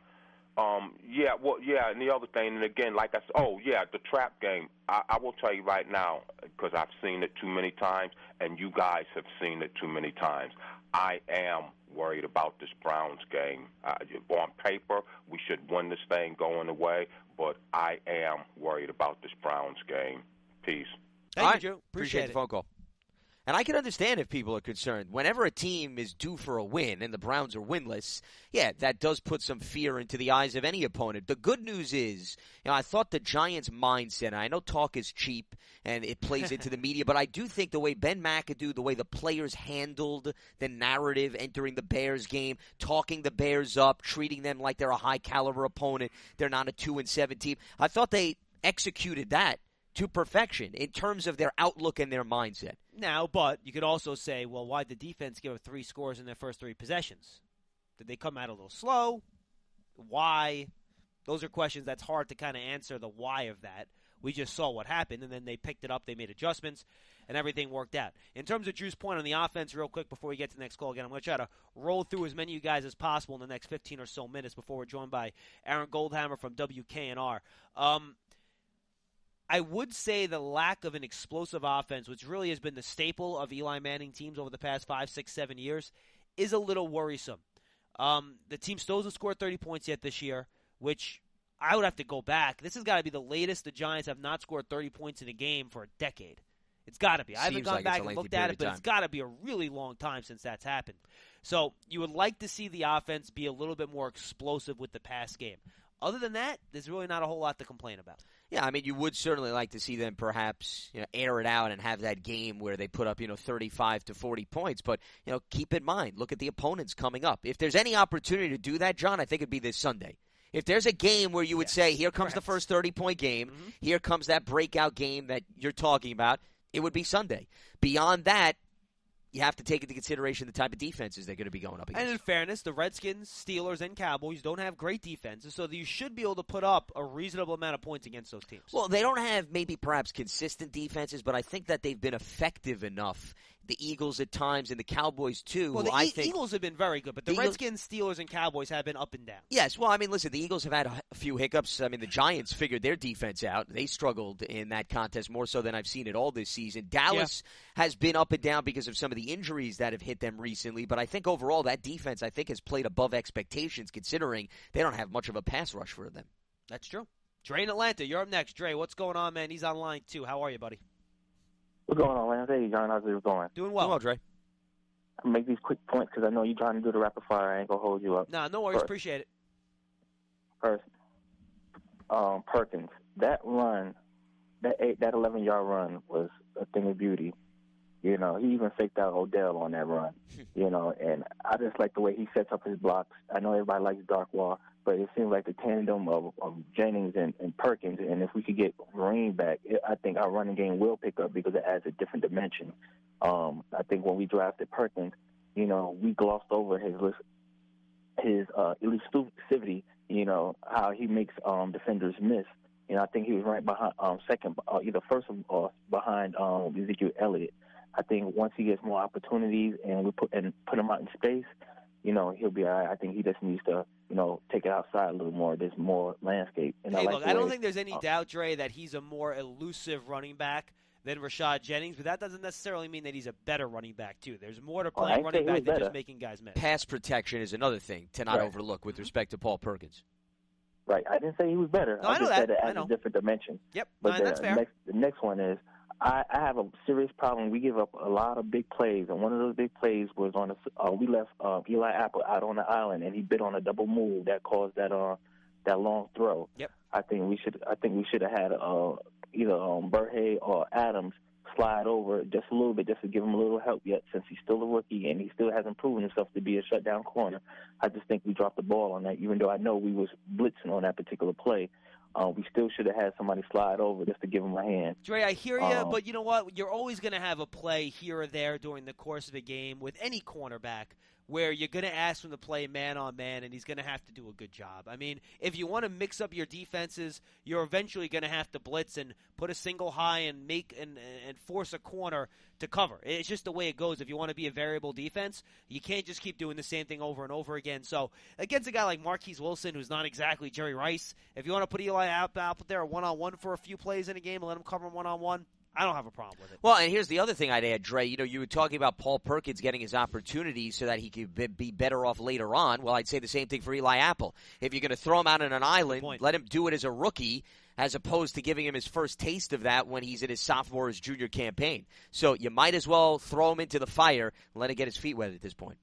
and the other thing, and again, like I said, the trap game. I will tell you right now, because I've seen it too many times, and you guys have seen it too many times. I am worried about this Browns game. On paper, we should win this thing going away, but I am worried about this Browns game. Peace. Thank you, Drew. Appreciate the phone call. And I can understand if people are concerned. Whenever a team is due for a win and the Browns are winless, yeah, that does put some fear into the eyes of any opponent. The good news is, I thought the Giants' mindset, and I know talk is cheap and it plays into the media, but I do think the way Ben McAdoo, the way the players handled the narrative entering the Bears game, talking the Bears up, treating them like they're a high-caliber opponent, they're not a 2-7 team, I thought they executed that to perfection in terms of their outlook and their mindset. Now, but you could also say, well, why did the defense give up 3 scores in their first 3 possessions? Did they come out a little slow? Why? Those are questions that's hard to kind of answer the why of that. We just saw what happened, and then they picked it up, they made adjustments, and everything worked out. In terms of Drew's point on the offense, real quick before we get to the next call again, I'm going to try to roll through as many of you guys as possible in the next 15 or so minutes before we're joined by Aaron Goldhammer from WKNR. I would say the lack of an explosive offense, which really has been the staple of Eli Manning teams over the past 5, 6, 7 years, is a little worrisome. The team still hasn't scored 30 points yet this year, which I would have to go back. This has got to be the latest the Giants have not scored 30 points in a game for a decade. It's got to be. I haven't gone back and looked at it, but it's got to be a really long time since that's happened. So you would like to see the offense be a little bit more explosive with the pass game. Other than that, there's really not a whole lot to complain about. Yeah, I mean, you would certainly like to see them perhaps air it out and have that game where they put up 35 to 40 points. But keep in mind, look at the opponents coming up. If there's any opportunity to do that, John, I think it'd be this Sunday. If there's a game where you would say, here comes the first 30-point game, here comes that breakout game that you're talking about, it would be Sunday. Beyond that, you have to take into consideration the type of defenses they're going to be going up against. And in fairness, the Redskins, Steelers, and Cowboys don't have great defenses, so you should be able to put up a reasonable amount of points against those teams. Well, they don't have maybe perhaps consistent defenses, but I think that they've been effective enough. The Eagles at times and the Cowboys too. Well, the Eagles have been very good, but the Redskins, Steelers, and Cowboys have been up and down. Yes, well, I mean, listen, the Eagles have had a few hiccups. I mean, the Giants figured their defense out. They struggled in that contest more so than I've seen it all this season. Dallas has been up and down because of some of the injuries that have hit them recently, but I think overall that defense, I think, has played above expectations considering they don't have much of a pass rush for them. That's true. Dre in Atlanta, you're up next. Dre, what's going on, man? He's on line 2. How are you, buddy? What's going on, Lance? Hey, John, how's it going? Doing well. Dre. I'll make these quick points because I know you're trying to do the rapid fire. I ain't going to hold you up. No worries. First, appreciate it. First, Perkins, that run, that 11-yard run was a thing of beauty. He even faked out Odell on that run, and I just like the way he sets up his blocks. I know everybody likes Darkwa, but it seems like the tandem of Jennings and Perkins, and if we could get Green back, I think our running game will pick up because it adds a different dimension. I think when we drafted Perkins, we glossed over his elusivity, how he makes defenders miss. I think he was right behind second, either first or behind Ezekiel Elliott. I think once he gets more opportunities and we put him out in space, he'll be all right. I think he just needs to, take it outside a little more. There's more landscape. And I don't think there's any doubt, Dre, that he's a more elusive running back than Rashad Jennings, but that doesn't necessarily mean that he's a better running back, too. There's more to playing running back than just making guys miss. Pass protection is another thing to not overlook with respect to Paul Perkins. Right. I didn't say he was better. No, I know just that. said it adds a different dimension. Yep. But that's fair. The next one is, I have a serious problem. We give up a lot of big plays, and one of those big plays was we left Eli Apple out on the island, and he bit on a double move that caused that that long throw. Yep. I think we should have had either Burhay or Adams slide over just a little bit, just to give him a little help yet, since he's still a rookie and he still hasn't proven himself to be a shutdown corner. I just think we dropped the ball on that, even though I know we was blitzing on that particular play. We still should have had somebody slide over just to give him a hand. Dre, I hear you, but you know what? You're always going to have a play here or there during the course of a game with any cornerback where you're going to ask him to play man-on-man, and he's going to have to do a good job. I mean, if you want to mix up your defenses, you're eventually going to have to blitz and put a single high and make and force a corner to cover. It's just the way it goes. If you want to be a variable defense, you can't just keep doing the same thing over and over again. So against a guy like Marquise Wilson, who's not exactly Jerry Rice, if you want to put Eli out there one-on-one for a few plays in a game and let him cover him one-on-one, I don't have a problem with it. Well, and here's the other thing I'd add, Dre. You know, you were talking about Paul Perkins getting his opportunities so that he could be better off later on. Well, I'd say the same thing for Eli Apple. If you're going to throw him out on an island, let him do it as a rookie, as opposed to giving him his first taste of that when he's in his sophomore or his junior campaign. So you might as well throw him into the fire and let him get his feet wet at this point.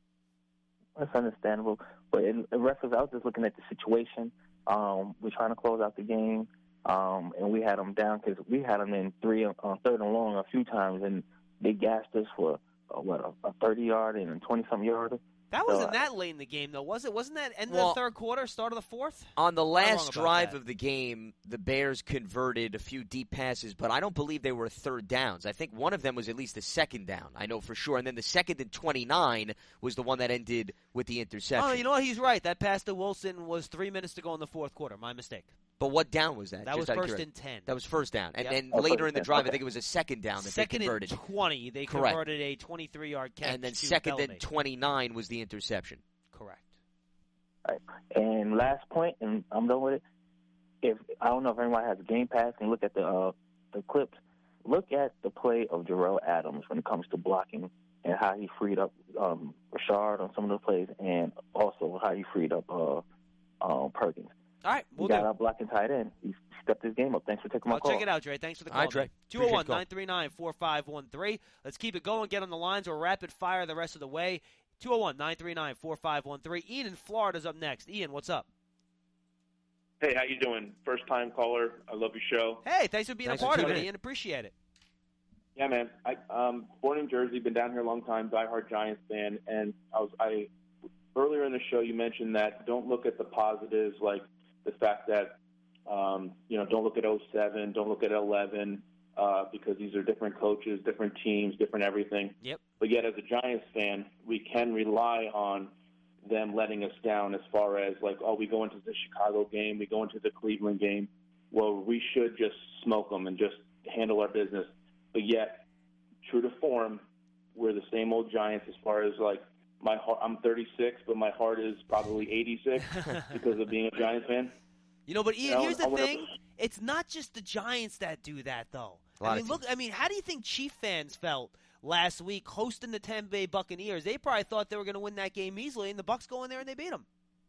That's understandable. But in reference, I was just looking at the situation. We're trying to close out the game. And we had them down because we had them in third and long a few times, and they gassed us for a 30-yard and a 20-something yarder. That wasn't that late in the game, though, was it? Wasn't that end of the third quarter, start of the fourth? On the last drive of the game, the Bears converted a few deep passes, but I don't believe they were third downs. I think one of them was at least a second down, I know for sure. And then the second and 29 was the one that ended with the interception. Oh, you know what? He's right. That pass to Wilson was 3 minutes to go in the fourth quarter. My mistake. But what down was that? That was first and 10. That was first down. And then later in the drive, I think it was a second down that they converted. Second and 20, they converted a 23-yard catch. And then second and 29 was the interception. Correct. Right. And last point, and I'm done with it. I don't know if anyone has a Game Pass and look at the clips. Look at the play of Jarrell Adams when it comes to blocking and how he freed up Rashard on some of the plays, and also how he freed up Perkins. All right, we'll got our blocking tight end. He stepped his game up. Thanks for taking my call. Check it out, Dre. Thanks for the call. All right, Dre. 201-939-4513. Let's keep it going. Get on the lines. We're rapid fire the rest of the way. 201-939-4513. Ian in Florida's up next. Ian, what's up? Hey, how you doing? First-time caller. I love your show. Hey, thanks for being a part of it, Ian. Appreciate it. Yeah, man. Born in Jersey, been down here a long time, diehard Giants fan, and I earlier in the show you mentioned that don't look at the positives, like the fact that don't look at 07, don't look at 11, because these are different coaches, different teams, different everything. Yep. But yet, as a Giants fan, we can rely on them letting us down as far as we go into the Chicago game, we go into the Cleveland game. Well, we should just smoke them and just handle our business. But yet, true to form, we're the same old Giants as far as my heart. I'm 36, but my heart is probably 86 because of being a Giants fan. But Ian, here's the thing: it's not just the Giants that do that, though. How do you think Chief fans felt last week hosting the Tampa Bay Buccaneers? They probably thought they were going to win that game easily, and the Bucs go in there and they beat them.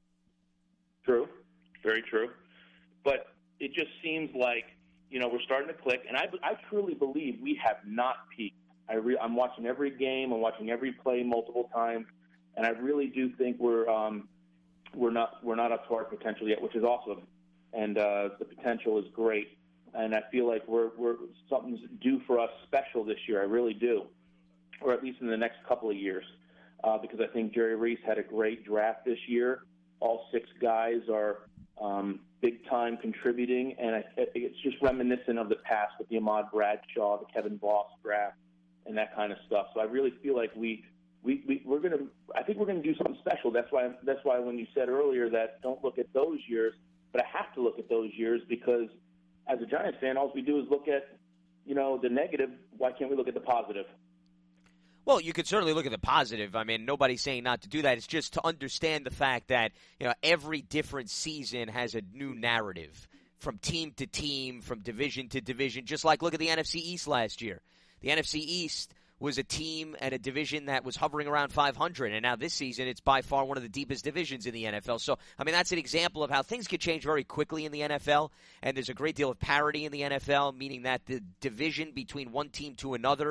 True, very true. But it just seems like we're starting to click, and I truly believe we have not peaked. I'm watching every game, I'm watching every play multiple times, and I really do think we're not up to our potential yet, which is awesome. And the potential is great, and I feel like we're something's due for us special this year. I really do, or at least in the next couple of years, because I think Jerry Reese had a great draft this year. All 6 guys are big time contributing, and it's just reminiscent of the past with the Ahmad Bradshaw, the Kevin Voss draft, and that kind of stuff. So I really feel like we're gonna. I think we're gonna do something special. That's why when you said earlier that don't look at those years. But I have to look at those years because, as a Giants fan, all we do is look at, the negative. Why can't we look at the positive? Well, you could certainly look at the positive. I mean, nobody's saying not to do that. It's just to understand the fact that every different season has a new narrative from team to team, from division to division. Just like look at the NFC East last year. The NFC East was a team and a division that was hovering around 500, and now this season it's by far one of the deepest divisions in the NFL. So, that's an example of how things could change very quickly in the NFL, and there's a great deal of parity in the NFL, meaning that the division between one team to another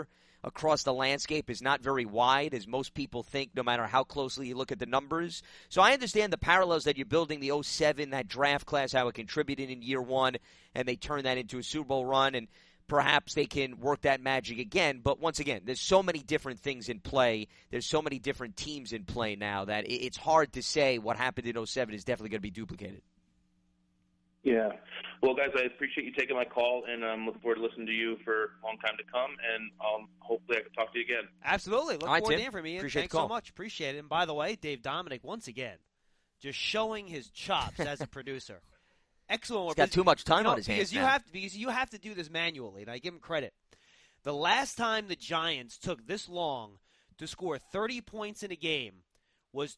across the landscape is not very wide, as most people think, no matter how closely you look at the numbers. So I understand the parallels that you're building the 07, that draft class, how it contributed in year one, and they turned that into a Super Bowl run, and perhaps they can work that magic again. But once again, there's so many different things in play. There's so many different teams in play now that it's hard to say what happened in 07 is definitely going to be duplicated. Yeah. Well, guys, I appreciate you taking my call, and I'm looking forward to listening to you for a long time to come, and hopefully I can talk to you again. Absolutely. Look All right, forward to Tim. hearing from you. Appreciate Thanks the call. so much. Appreciate it. And by the way, Dave Dominic, once again, just showing his chops as a producer. Excellent work. He's got too much time on his because hands you now. because you have to do this manually, and I give him credit. The last time the Giants took this long to score 30 points in a game was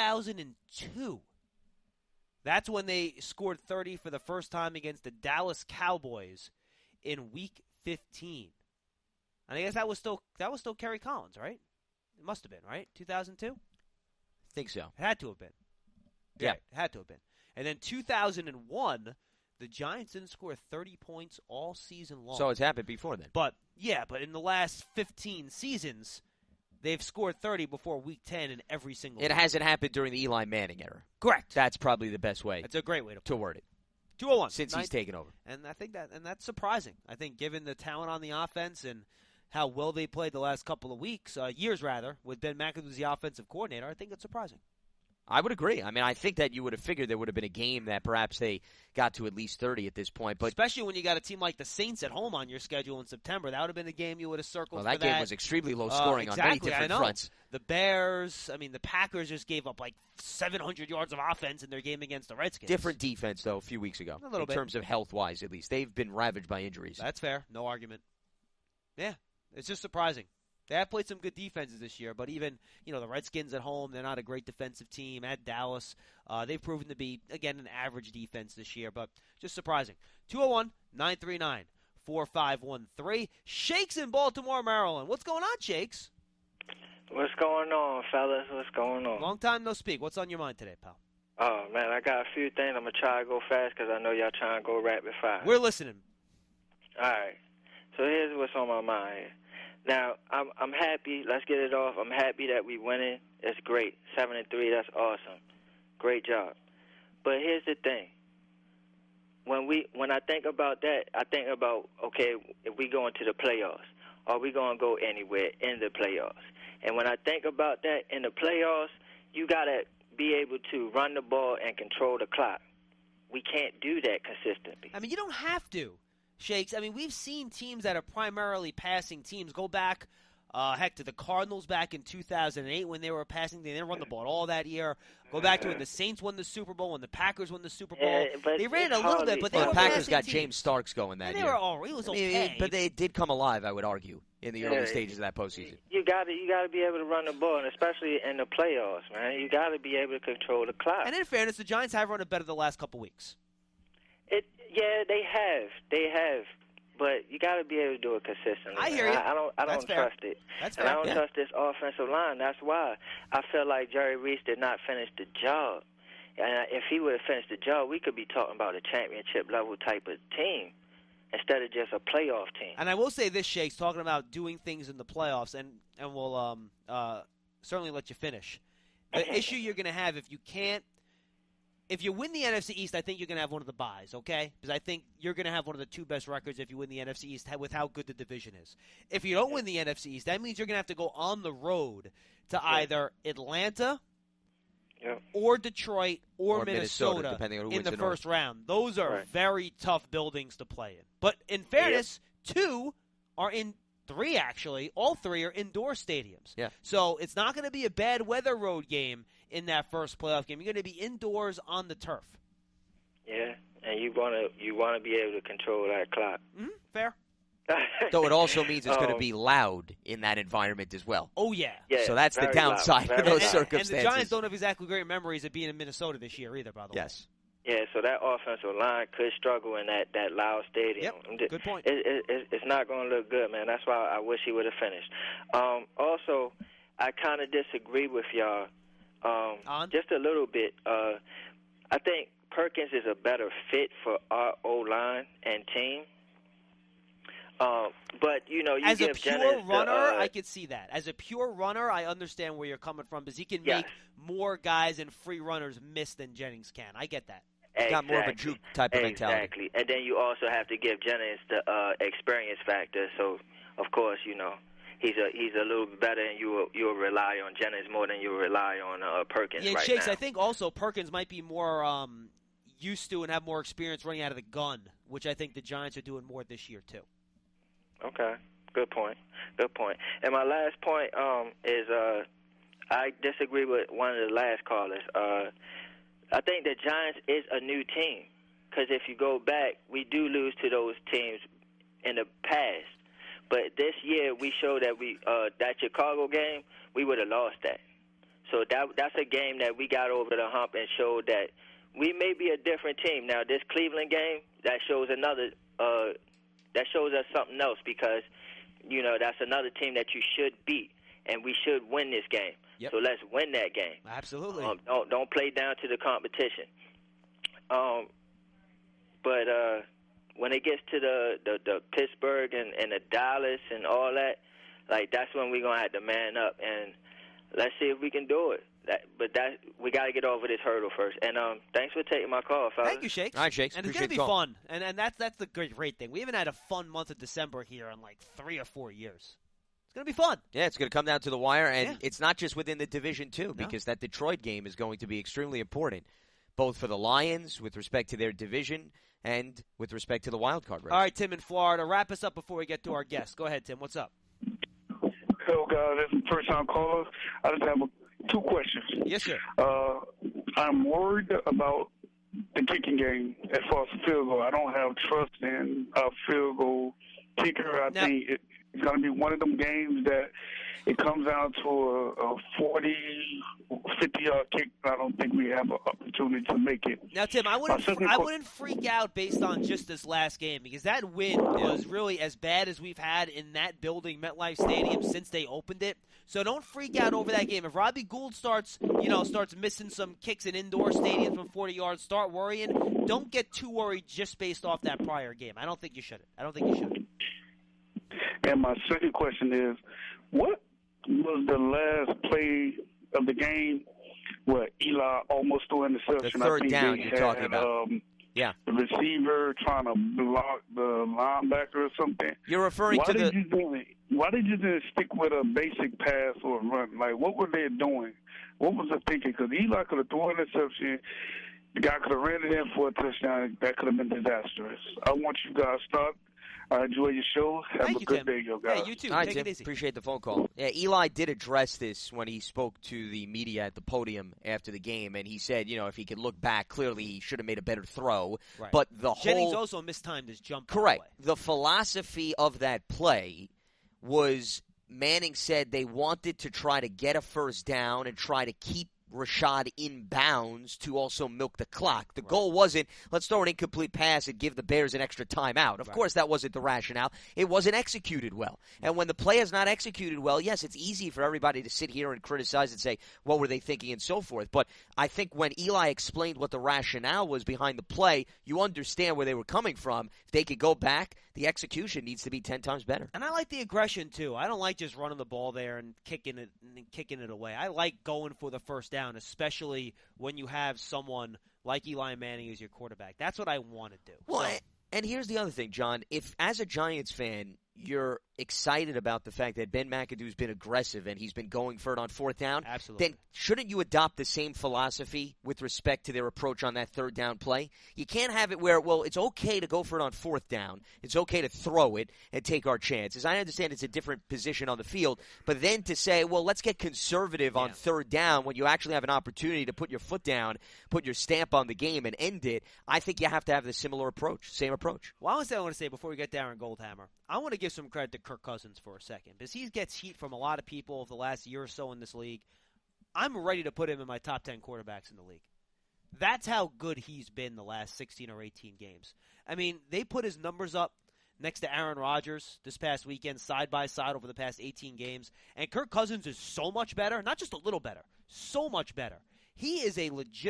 2002. That's when they scored 30 for the first time against the Dallas Cowboys in Week 15. And I guess that was still Kerry Collins, right? It must have been, right? 2002? I think so. It had to have been. Yeah. It had to have been. And then 2001, the Giants didn't score 30 points all season long. So it's happened before then. But in the last 15 seasons, they've scored 30 before Week 10 in every single It game. hasn't happened during the Eli Manning era. Correct. That's probably the best way That's a great way to word it. 201. Since he's taken over. And I think that's surprising. I think given the talent on the offense and how well they played the last couple of weeks, years rather, with Ben McAdoo as the offensive coordinator, I think it's surprising. I would agree. I mean, I think that you would have figured there would have been a game that perhaps they got to at least 30 at this point. But especially when you got a team like the Saints at home on your schedule in September. That would have been a game you would have circled that for game was extremely low scoring on many different fronts. The Bears, the Packers just gave up like 700 yards of offense in their game against the Redskins. Different defense, though, a few weeks ago. A little bit. In terms of health-wise, at least. They've been ravaged by injuries. That's fair. No argument. Yeah, it's just surprising. They have played some good defenses this year, but even, the Redskins at home, they're not a great defensive team. At Dallas, they've proven to be, again, an average defense this year, but just surprising. 201-939-4513. Shakes in Baltimore, Maryland. What's going on, Shakes? What's going on, fellas? What's going on? Long time no speak. What's on your mind today, pal? Oh, man, I got a few things. I'm going to try to go fast because I know y'all trying to go rapid fire. We're listening. All right. So here's what's on my mind here. Now, I'm happy. Let's get it off. I'm happy that we winning. It's great. 7-3, that's awesome. Great job. But here's the thing. When I think about that, I think about, okay, if we go into the playoffs, are we going to go anywhere in the playoffs? And when I think about that in the playoffs, you got to be able to run the ball and control the clock. We can't do that consistently. You don't have to, Shakes. We've seen teams that are primarily passing teams go back, to the Cardinals back in 2008 when they were passing. They didn't run the ball all that year. Go back to when the Saints won the Super Bowl, when the Packers won the Super Bowl. But they ran a little bit, but they the were Packers passing got teams. James Starks going that They year. were all. It was okay. But they did come alive, I would argue, in the early stages of that postseason. You got to be able to run the ball, and especially in the playoffs, man. You got to be able to control the clock. And in fairness, the Giants have run it better the last couple weeks. Yeah, they have. But you got to be able to do it consistently. I hear you. I don't trust it. That's and fair. I don't trust this offensive line. That's why I feel like Jerry Reese did not finish the job. And if he would have finished the job, we could be talking about a championship level type of team instead of just a playoff team. And I will say this, Shakes, talking about doing things in the playoffs, and we'll certainly let you finish. The issue you're going to have if you win the NFC East, I think you're going to have one of the buys, okay? Because I think you're going to have one of the two best records if you win the NFC East with how good the division is. If you don't win the NFC East, that means you're going to have to go on the road to either Atlanta or Detroit or Minnesota depending on who in wins the first round. Those are very tough buildings to play in. But in fairness, all three are indoor stadiums. Yeah. So it's not going to be a bad weather road game in that first playoff game. You're going to be indoors on the turf. Yeah, and you want to be able to control that clock. Fair. Though it also means it's going to be loud in that environment as well. Oh, yeah. So that's the downside of those circumstances. And the Giants don't have exactly great memories of being in Minnesota this year either, by the way. Yes. Yeah, so that offensive line could struggle in that loud stadium. Yep, good point. It's not going to look good, man. That's why I wish he would have finished. Also, I kind of disagree with y'all just a little bit. I think Perkins is a better fit for our O-line and team. But you as give a pure Jennings runner, I could see that. As a pure runner, I understand where you're coming from because he can make more guys and free runners miss than Jennings can. I get that. He's got more of a juke type of mentality. Exactly. And then you also have to give Jennings the experience factor. So, of course, he's a little bit better, and you'll rely on Jennings more than you rely on Perkins right Shakes, now. I think also Perkins might be more used to and have more experience running out of the gun, which I think the Giants are doing more this year too. Okay. Good point. And my last point is I disagree with one of the last callers. I think the Giants is a new team because if you go back, we do lose to those teams in the past. But this year we showed that that Chicago game, we would have lost that. So that's a game that we got over the hump and showed that we may be a different team. Now this Cleveland game, that shows us something else because, that's another team that you should beat, and we should win this game. Yep. So let's win that game. Absolutely. Don't play down to the competition. But when it gets to the Pittsburgh and the Dallas and all that, that's when we're going to have to man up, and let's see if we can do it. But we got to get over this hurdle first. And thanks for taking my call, fellas. Thank you, Shakes. All right, Shakes. And it's going to be fun. And that's the great thing. We haven't had a fun month of December here in 3 or 4 years. It's going to be fun. Yeah, it's going to come down to the wire, and it's not just within the division, too, because No. that Detroit game is going to be extremely important, both for the Lions with respect to their division and with respect to the wild card race. All right, Tim in Florida. Wrap us up before we get to our guest. Go ahead, Tim. What's up? Hello, guys. This is first-time caller. I just have two questions. Yes, sir. I'm worried about the kicking game as far as field goal. I don't have trust in a field goal kicker. I think it's going to be one of them games that it comes down to a 40, 50-yard kick. I don't think we have an opportunity to make it. Now, Tim, I wouldn't freak out based on just this last game because that win was really as bad as we've had in that building, MetLife Stadium, since they opened it. So don't freak out over that game. If Robbie Gould starts missing some kicks in indoor stadiums from 40 yards, start worrying. Don't get too worried just based off that prior game. I don't think you should. And my second question is, what was the last play of the game where Eli almost threw an interception? The third I think down they you're had, talking about. The receiver trying to block the linebacker or something. You're referring to the... Why did you just stick with a basic pass or a run? What were they doing? What was the thinking? Because Eli could have thrown an interception. The guy could have ran it in for a touchdown. That could have been disastrous. I want you guys to start. I enjoy your show. Have a good day, yo, guys. Yeah, you too. All right, Take Tim. it easy. Appreciate the phone call. Yeah, Eli did address this when he spoke to the media at the podium after the game, and he said, if he could look back, clearly he should have made a better throw. Right. But Jennings also mistimed his jump. Correct. The philosophy of that play was Manning said they wanted to try to get a first down and try to keep Rashad in bounds to also milk the clock. The goal wasn't, let's throw an incomplete pass and give the Bears an extra timeout. Of course, that wasn't the rationale. It wasn't executed well. And when the play is not executed well, yes, it's easy for everybody to sit here and criticize and say, what were they thinking and so forth. But I think when Eli explained what the rationale was behind the play, you understand where they were coming from. If they could go back, the execution needs to be 10 times better. And I like the aggression, too. I don't like just running the ball there and kicking it away. I like going for the first down, especially when you have someone like Eli Manning as your quarterback. That's what I want to do. Well, and here's the other thing, John. If, as a Giants fan, you're excited about the fact that Ben McAdoo's been aggressive and he's been going for it on fourth down, absolutely, then shouldn't you adopt the same philosophy with respect to their approach on that third down play? You can't have it where, it's okay to go for it on fourth down. It's okay to throw it and take our chances. I understand it's a different position on the field, but then to say, let's get conservative on third down when you actually have an opportunity to put your foot down, put your stamp on the game and end it, I think you have to have the same approach. Well, I want to say before we get Darren Goldhammer, I want to give some credit to Kirk Cousins for a second because he gets heat from a lot of people over the last year or so in this league. I'm ready to put him in my top 10 quarterbacks in the league. That's how good he's been the last 16 or 18 games. I mean, they put his numbers up next to Aaron Rodgers this past weekend, side by side over the past 18 games. And Kirk Cousins is so much better, not just a little better, so much better. He is a legitimate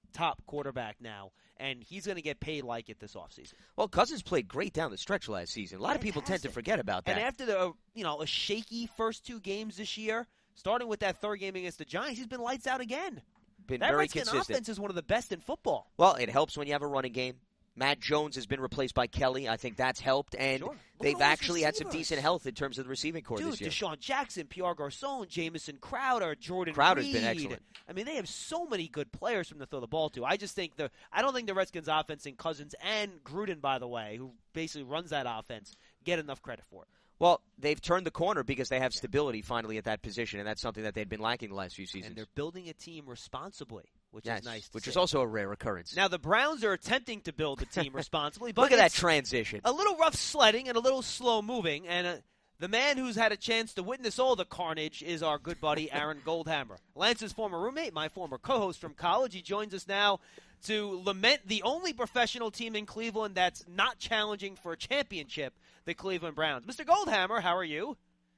top quarterback now, and he's going to get paid like it this offseason. Well, Cousins played great down the stretch last season. A lot of people tend to forget about that. And after a shaky first 2 games this year, starting with that third game against the Giants, he's been lights out again. Been that very Redskin consistent. offense is one of the best in football. Well, it helps when you have a running game. Matt Jones has been replaced by Kelly. I think that's helped. And they've actually had some decent health in terms of the receiving corps this year. Deshaun Jackson, Pierre Garçon, Jamison Crowder, Jordan Crowder's Reed. been excellent. I mean, they have so many good players from to throw the ball to. I don't think the Redskins offense and Cousins and Gruden, by the way, who basically runs that offense, get enough credit for it. Well, they've turned the corner because they have stability finally at that position, and that's something that they'd been lacking the last few seasons. And they're building a team responsibly, which is nice to which see. is also a rare occurrence. Now, the Browns are attempting to build a team responsibly, but look at that transition. A little rough sledding and a little slow moving, and the man who's had a chance to witness all the carnage is our good buddy Aaron Goldhammer. Lance's former roommate, my former co-host from college. He joins us now to lament the only professional team in Cleveland that's not challenging for a championship, the Cleveland Browns. Mr. Goldhammer, how are you?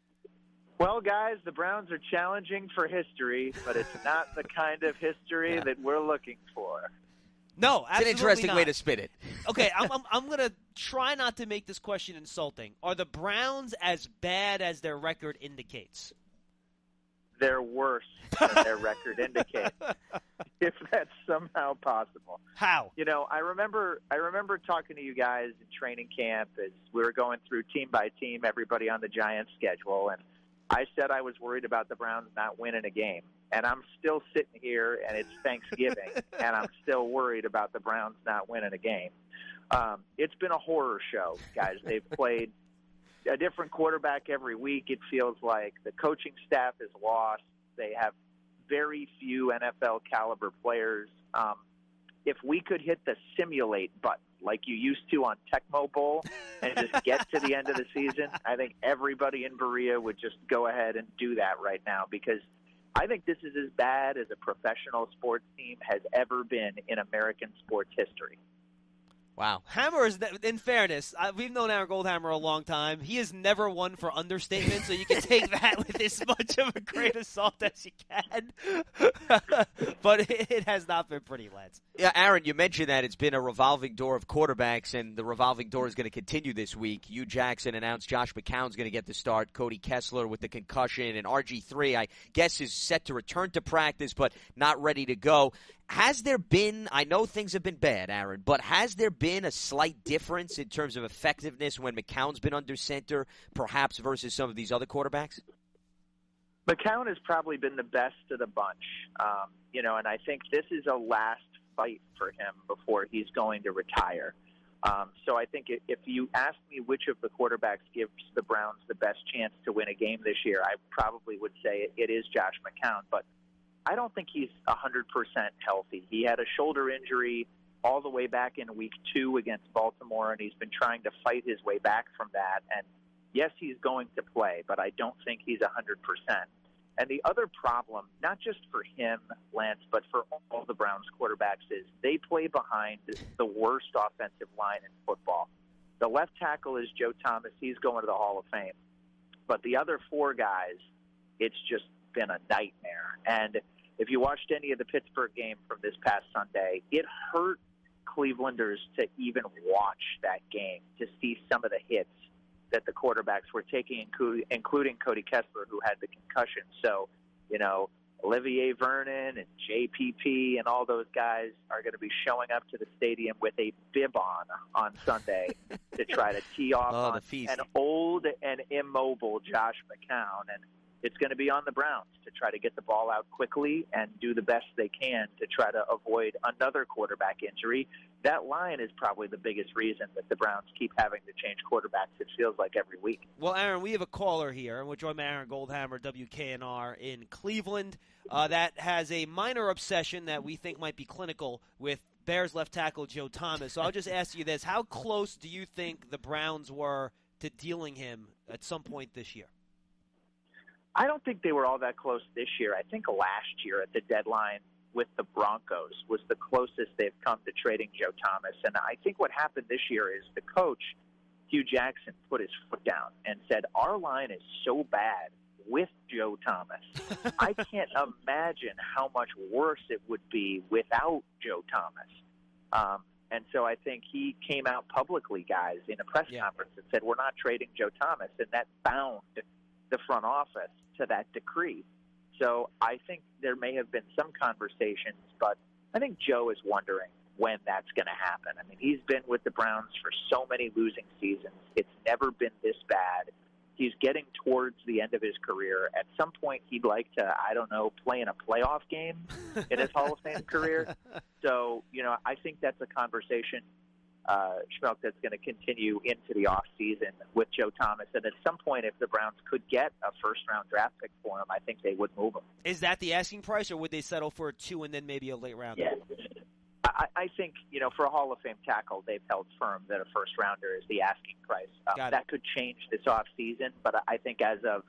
Well, guys, the Browns are challenging for history, but it's not the kind of history that we're looking for. No, absolutely it's an interesting not. way to spin it. Okay, I'm going to try not to make this question insulting. Are the Browns as bad as their record indicates? They're worse than their record indicates, if that's somehow possible. How? You know, I remember talking to you guys in training camp as we were going through team by team, everybody on the Giants schedule, and I said I was worried about the Browns not winning a game. And I'm still sitting here, and it's Thanksgiving, and I'm still worried about the Browns not winning a game. It's been a horror show, guys. They've played a different quarterback every week, it feels like. The coaching staff is lost. They have very few NFL-caliber players. If we could hit the simulate button like you used to on Tecmo Bowl and just get to the end of the season, I think everybody in Berea would just go ahead and do that right now, because I think this is as bad as a professional sports team has ever been in American sports history. Wow. Hammer is, in fairness, we've known Aaron Goldhammer a long time. He has never won for understatement, so you can take that with as much of a grain of salt as you can. But it has not been pretty, Lance. Yeah, Aaron, you mentioned that it's been a revolving door of quarterbacks, and the revolving door is going to continue this week. Hugh Jackson announced Josh McCown's going to get the start. Cody Kessler with the concussion, and RG3, I guess, is set to return to practice, but not ready to go. Has there been, I know things have been bad, Aaron, but has there been a slight difference in terms of effectiveness when McCown's been under center, perhaps versus some of these other quarterbacks? McCown has probably been the best of the bunch, and I think this is a last fight for him before he's going to retire. So I think if you ask me which of the quarterbacks gives the Browns the best chance to win a game this year, I probably would say it is Josh McCown, but I don't think he's 100% healthy. He had a shoulder injury all the way back in week 2 against Baltimore, and he's been trying to fight his way back from that. And yes, he's going to play, but I don't think he's 100%. And the other problem, not just for him, Lance, but for all the Browns quarterbacks, is they play behind the worst offensive line in football. The left tackle is Joe Thomas. He's going to the Hall of Fame. But the other 4 guys, it's just been a nightmare. And if you watched any of the Pittsburgh game from this past Sunday, it hurt Clevelanders to even watch that game, to see some of the hits that the quarterbacks were taking, including Cody Kessler, who had the concussion. So, Olivier Vernon and JPP and all those guys are going to be showing up to the stadium with a bib on Sunday to try to tee off on an old and immobile Josh McCown. And it's going to be on the Browns to try to get the ball out quickly and do the best they can to try to avoid another quarterback injury. That line is probably the biggest reason that the Browns keep having to change quarterbacks, it feels like, every week. Well, Aaron, we have a caller here, and we're joined by Aaron Goldhammer, WKNR in Cleveland, that has a minor obsession that we think might be clinical with Bears left tackle Joe Thomas. So I'll just ask you this. How close do you think the Browns were to dealing him at some point this year? I don't think they were all that close this year. I think last year at the deadline with the Broncos was the closest they've come to trading Joe Thomas. And I think what happened this year is the coach, Hugh Jackson, put his foot down and said, our line is so bad, with Joe Thomas. I can't imagine how much worse it would be without Joe Thomas. And so I think he came out publicly, guys, in a press conference and said, we're not trading Joe Thomas, and that bound the front office to that decree. So I think there may have been some conversations, but I think Joe is wondering when that's going to happen. I mean, he's been with the Browns for so many losing seasons. It's never been this bad. He's getting towards the end of his career. At some point, he'd like to, I don't know, play in a playoff game in his Hall of Fame career. So, I think that's a conversation, Schmelk, that's going to continue into the offseason with Joe Thomas. And at some point, if the Browns could get a first-round draft pick for him, I think they would move him. Is that the asking price, or would they settle for a 2 and then maybe a late round? Yeah. I think, for a Hall of Fame tackle, they've held firm that a first-rounder is the asking price. That could change this offseason, but I think as of,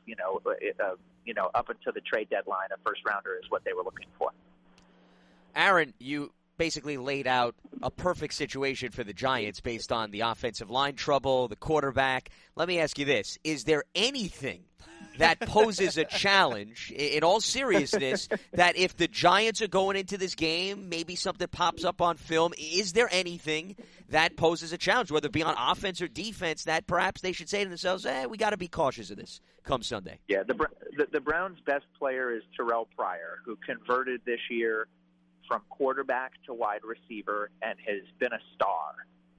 up until the trade deadline, a first-rounder is what they were looking for. Aaron, you basically laid out a perfect situation for the Giants based on the offensive line trouble, the quarterback. Let me ask you this. Is there anything that poses a challenge, in all seriousness, that if the Giants are going into this game, maybe something pops up on film, is there anything that poses a challenge, whether it be on offense or defense, that perhaps they should say to themselves, we got to be cautious of this come Sunday? Yeah, the Browns' best player is Terrell Pryor, who converted this year from quarterback to wide receiver and has been a star.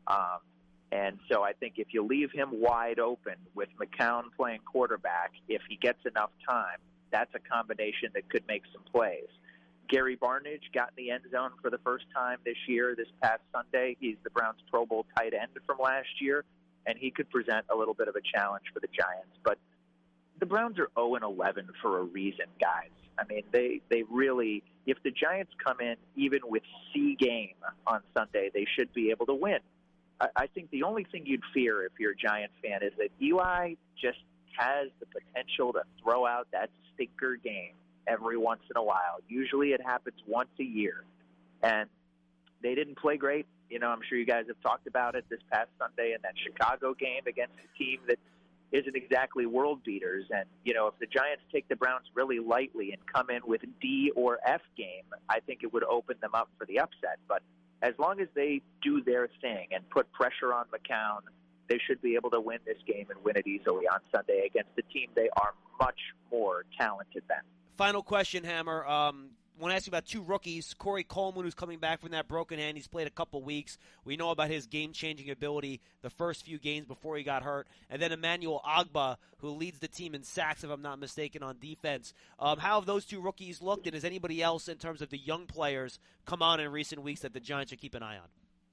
And so I think if you leave him wide open with McCown playing quarterback, if he gets enough time, that's a combination that could make some plays. Gary Barnidge got in the end zone for the first time this past Sunday. He's the Browns' Pro Bowl tight end from last year, and he could present a little bit of a challenge for the Giants. But the Browns are 0-11 for a reason, guys. I mean, they really, if the Giants come in even with C game on Sunday, they should be able to win. I think the only thing you'd fear if you're a Giants fan is that Eli just has the potential to throw out that stinker game every once in a while. Usually it happens once a year. And they didn't play great. I'm sure you guys have talked about it this past Sunday in that Chicago game against a team that isn't exactly world beaters. And, if the Giants take the Browns really lightly and come in with D or F game, I think it would open them up for the upset. But as long as they do their thing and put pressure on McCown, they should be able to win this game and win it easily on Sunday against a team they are much more talented than. Final question, Hammer. I want to ask you about 2 rookies. Corey Coleman, who's coming back from that broken hand. He's played a couple weeks. We know about his game-changing ability the first few games before he got hurt. And then Emmanuel Ogbah, who leads the team in sacks, if I'm not mistaken, on defense. How have those 2 rookies looked, and has anybody else in terms of the young players come on in recent weeks that the Giants should keep an eye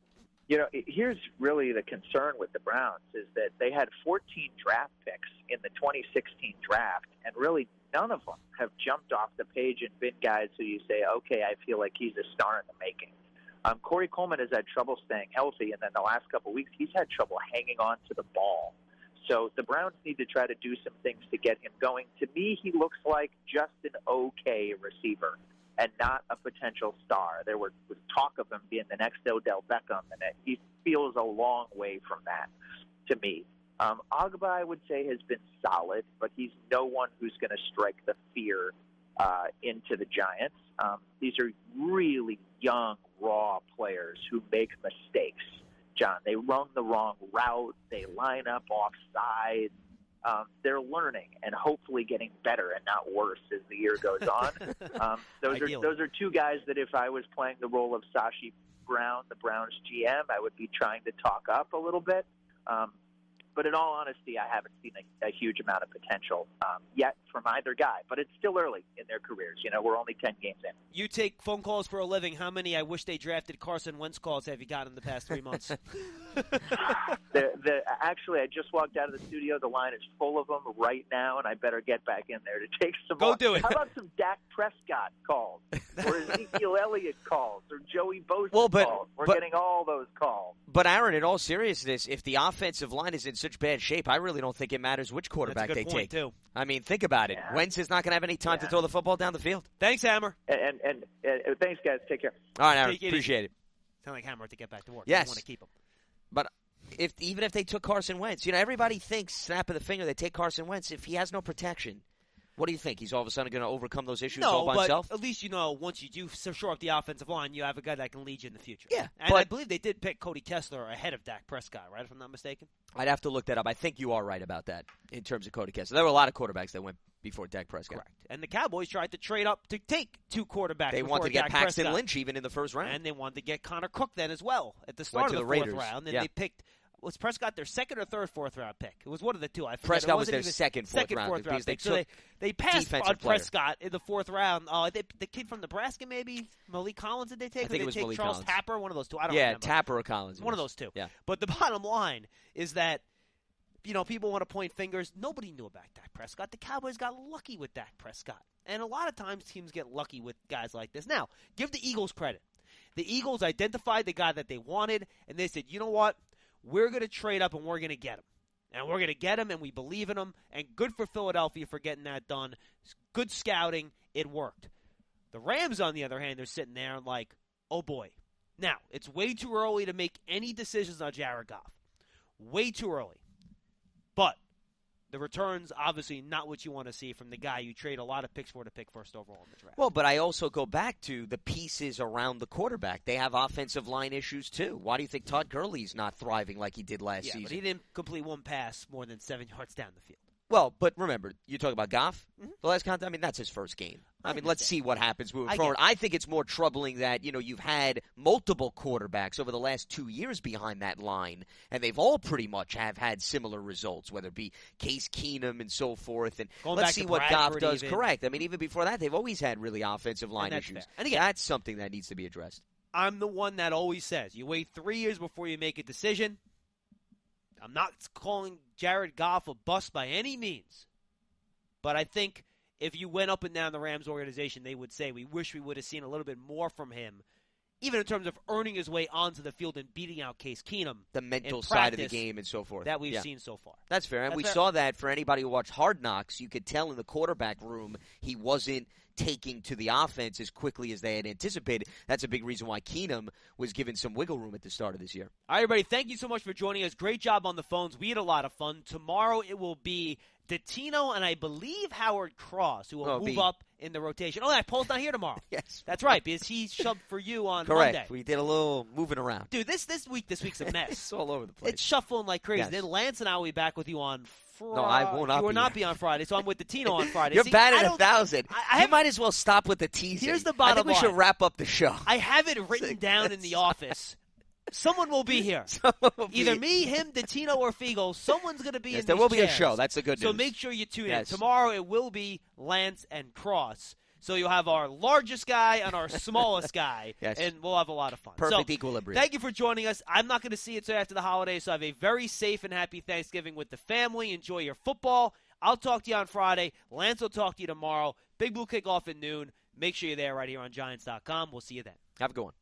on? Here's really the concern with the Browns is that they had 14 draft picks in the 2016 draft, and really none of them have jumped off the page and been guys who you say, okay, I feel like he's a star in the making. Corey Coleman has had trouble staying healthy, and then the last couple of weeks he's had trouble hanging on to the ball. So the Browns need to try to do some things to get him going. To me, he looks like just an okay receiver and not a potential star. There was talk of him being the next Odell Beckham, and he feels a long way from that to me. Ogbah, I would say, has been solid, but he's no one who's going to strike the fear into the Giants. These are really young, raw players who make mistakes, John. They run the wrong route. They line up offside. They're learning and hopefully getting better and not worse as the year goes on. Those are 2 guys that if I was playing the role of Sashi Brown, the Browns GM, I would be trying to talk up a little bit. But in all honesty, I haven't seen a huge amount of potential yet from either guy. But it's still early in their careers. We're only 10 games in. You take phone calls for a living. How many I wish they drafted Carson Wentz calls have you gotten in the past 3 months? Actually, I just walked out of the studio. The line is full of them right now, and I better get back in there to take some more. Go do it. How about some Dak Prescott calls, or Ezekiel Elliott calls, or Joey Bosa calls? We're getting all those calls. But, Aaron, in all seriousness, if the offensive line is in such bad shape, I really don't think it matters which quarterback they take. Too. I mean, think about it. Yeah. Wentz is not going to have any time to throw the football down the field. Thanks, Hammer. And thanks, guys. Take care. All right, Aaron. Appreciate it. Sound like Hammer to get back to work. Yes. I want to keep him. But even if they took Carson Wentz, everybody thinks snap of the finger they take Carson Wentz. If he has no protection, What do you think? He's all of a sudden going to overcome those issues No, all by but himself? at least once you do shore up the offensive line, you have a guy that can lead you in the future. Yeah, and I believe they did pick Cody Kessler ahead of Dak Prescott, right? If I'm not mistaken. I'd have to look that up. I think you are right about that in terms of Cody Kessler. There were a lot of quarterbacks that went before Dak Prescott. Correct. And the Cowboys tried to trade up to take 2 quarterbacks. They before wanted to get Dak Paxton Prescott. Lynch even in the first round. And they wanted to get Connor Cook then as well at the start Went of to the the fourth Raiders. round. And Yeah. they picked, was Prescott their second or third fourth-round pick? It was one of the two. I forget. Prescott it was wasn't their even second fourth-round pick because they pick. So took they passed defensive on player. Prescott in the fourth round. The kid from Nebraska, maybe? Malik Collins, did they take? I think or it was did they take Malik Charles Collins. Tapper? One of those two. I don't Yeah, remember. Tapper or Collins. One of those two. Yeah. But the bottom line is that people want to point fingers. Nobody knew about Dak Prescott. The Cowboys got lucky with Dak Prescott. And a lot of times teams get lucky with guys like this. Now, give the Eagles credit. The Eagles identified the guy that they wanted, and they said, you know what? We're going to trade up and we're going to get him. And we're going to get him, and we believe in him. And good for Philadelphia for getting that done. Good scouting. It worked. The Rams, on the other hand, they're sitting there like, oh boy. Now, it's way too early to make any decisions on Jared Goff. Way too early. But the return's obviously not what you want to see from the guy you trade a lot of picks for to pick first overall in the draft. Well, but I also go back to the pieces around the quarterback. They have offensive line issues, too. Why do you think Todd Gurley's not thriving like he did last season? But he didn't complete one pass more than 7 yards down the field. Well, but remember, you talk about Goff. Mm-hmm. The last contact, I mean, that's his first game. I mean, let's see what happens moving forward. I think it's more troubling that, you've had multiple quarterbacks over the last 2 years behind that line, and they've all pretty much have had similar results, whether it be Case Keenum and so forth. And let's see what Goff does. Even. Correct. I mean, even before that, they've always had really offensive line issues. Fair. And again, that's something that needs to be addressed. I'm the one that always says, you wait 3 years before you make a decision. I'm not calling Jared Goff a bust by any means. But I think if you went up and down the Rams organization, they would say, we wish we would have seen a little bit more from him, even in terms of earning his way onto the field and beating out Case Keenum. The mental side of the game and so forth. That we've seen so far. That's fair. And we saw that for anybody who watched Hard Knocks. You could tell in the quarterback room he wasn't taking to the offense as quickly as they had anticipated. That's a big reason why Keenum was given some wiggle room at the start of this year. All right, everybody, thank you so much for joining us. Great job on the phones. We had a lot of fun. Tomorrow it will be Dottino and I believe Howard Cross, who will move up in the rotation. Oh, Paul's not here tomorrow. Yes. That's right, because he shubbed for you on Correct. Monday. We did a little moving around. Dude, this week's a mess. It's all over the place. It's shuffling like crazy. Yes. Then Lance and I will be back with you on Friday. No, I will not You will be not here. be on Friday, so I'm with Dottino on Friday. You're See, bad I at don't- 1,000. I You might as well stop with the teasing. Here's the I bottom think we line. should wrap up the show. I have it written down in the office. Someone will be here. Either me, him, Dottino, or Figo. Someone's going to be in there these will be a chairs. show. That's the good So news. make sure you tune Yes. in. Tomorrow it will be Lance and Cross. So you'll have our largest guy and our smallest guy, Yes. and we'll have a lot of fun. Perfect So, equilibrium. Thank you for joining us. I'm not going to see you until after the holidays, so have a very safe and happy Thanksgiving with the family. Enjoy your football. I'll talk to you on Friday. Lance will talk to you tomorrow. Big Blue kickoff at noon. Make sure you're there right here on Giants.com. We'll see you then. Have a good one.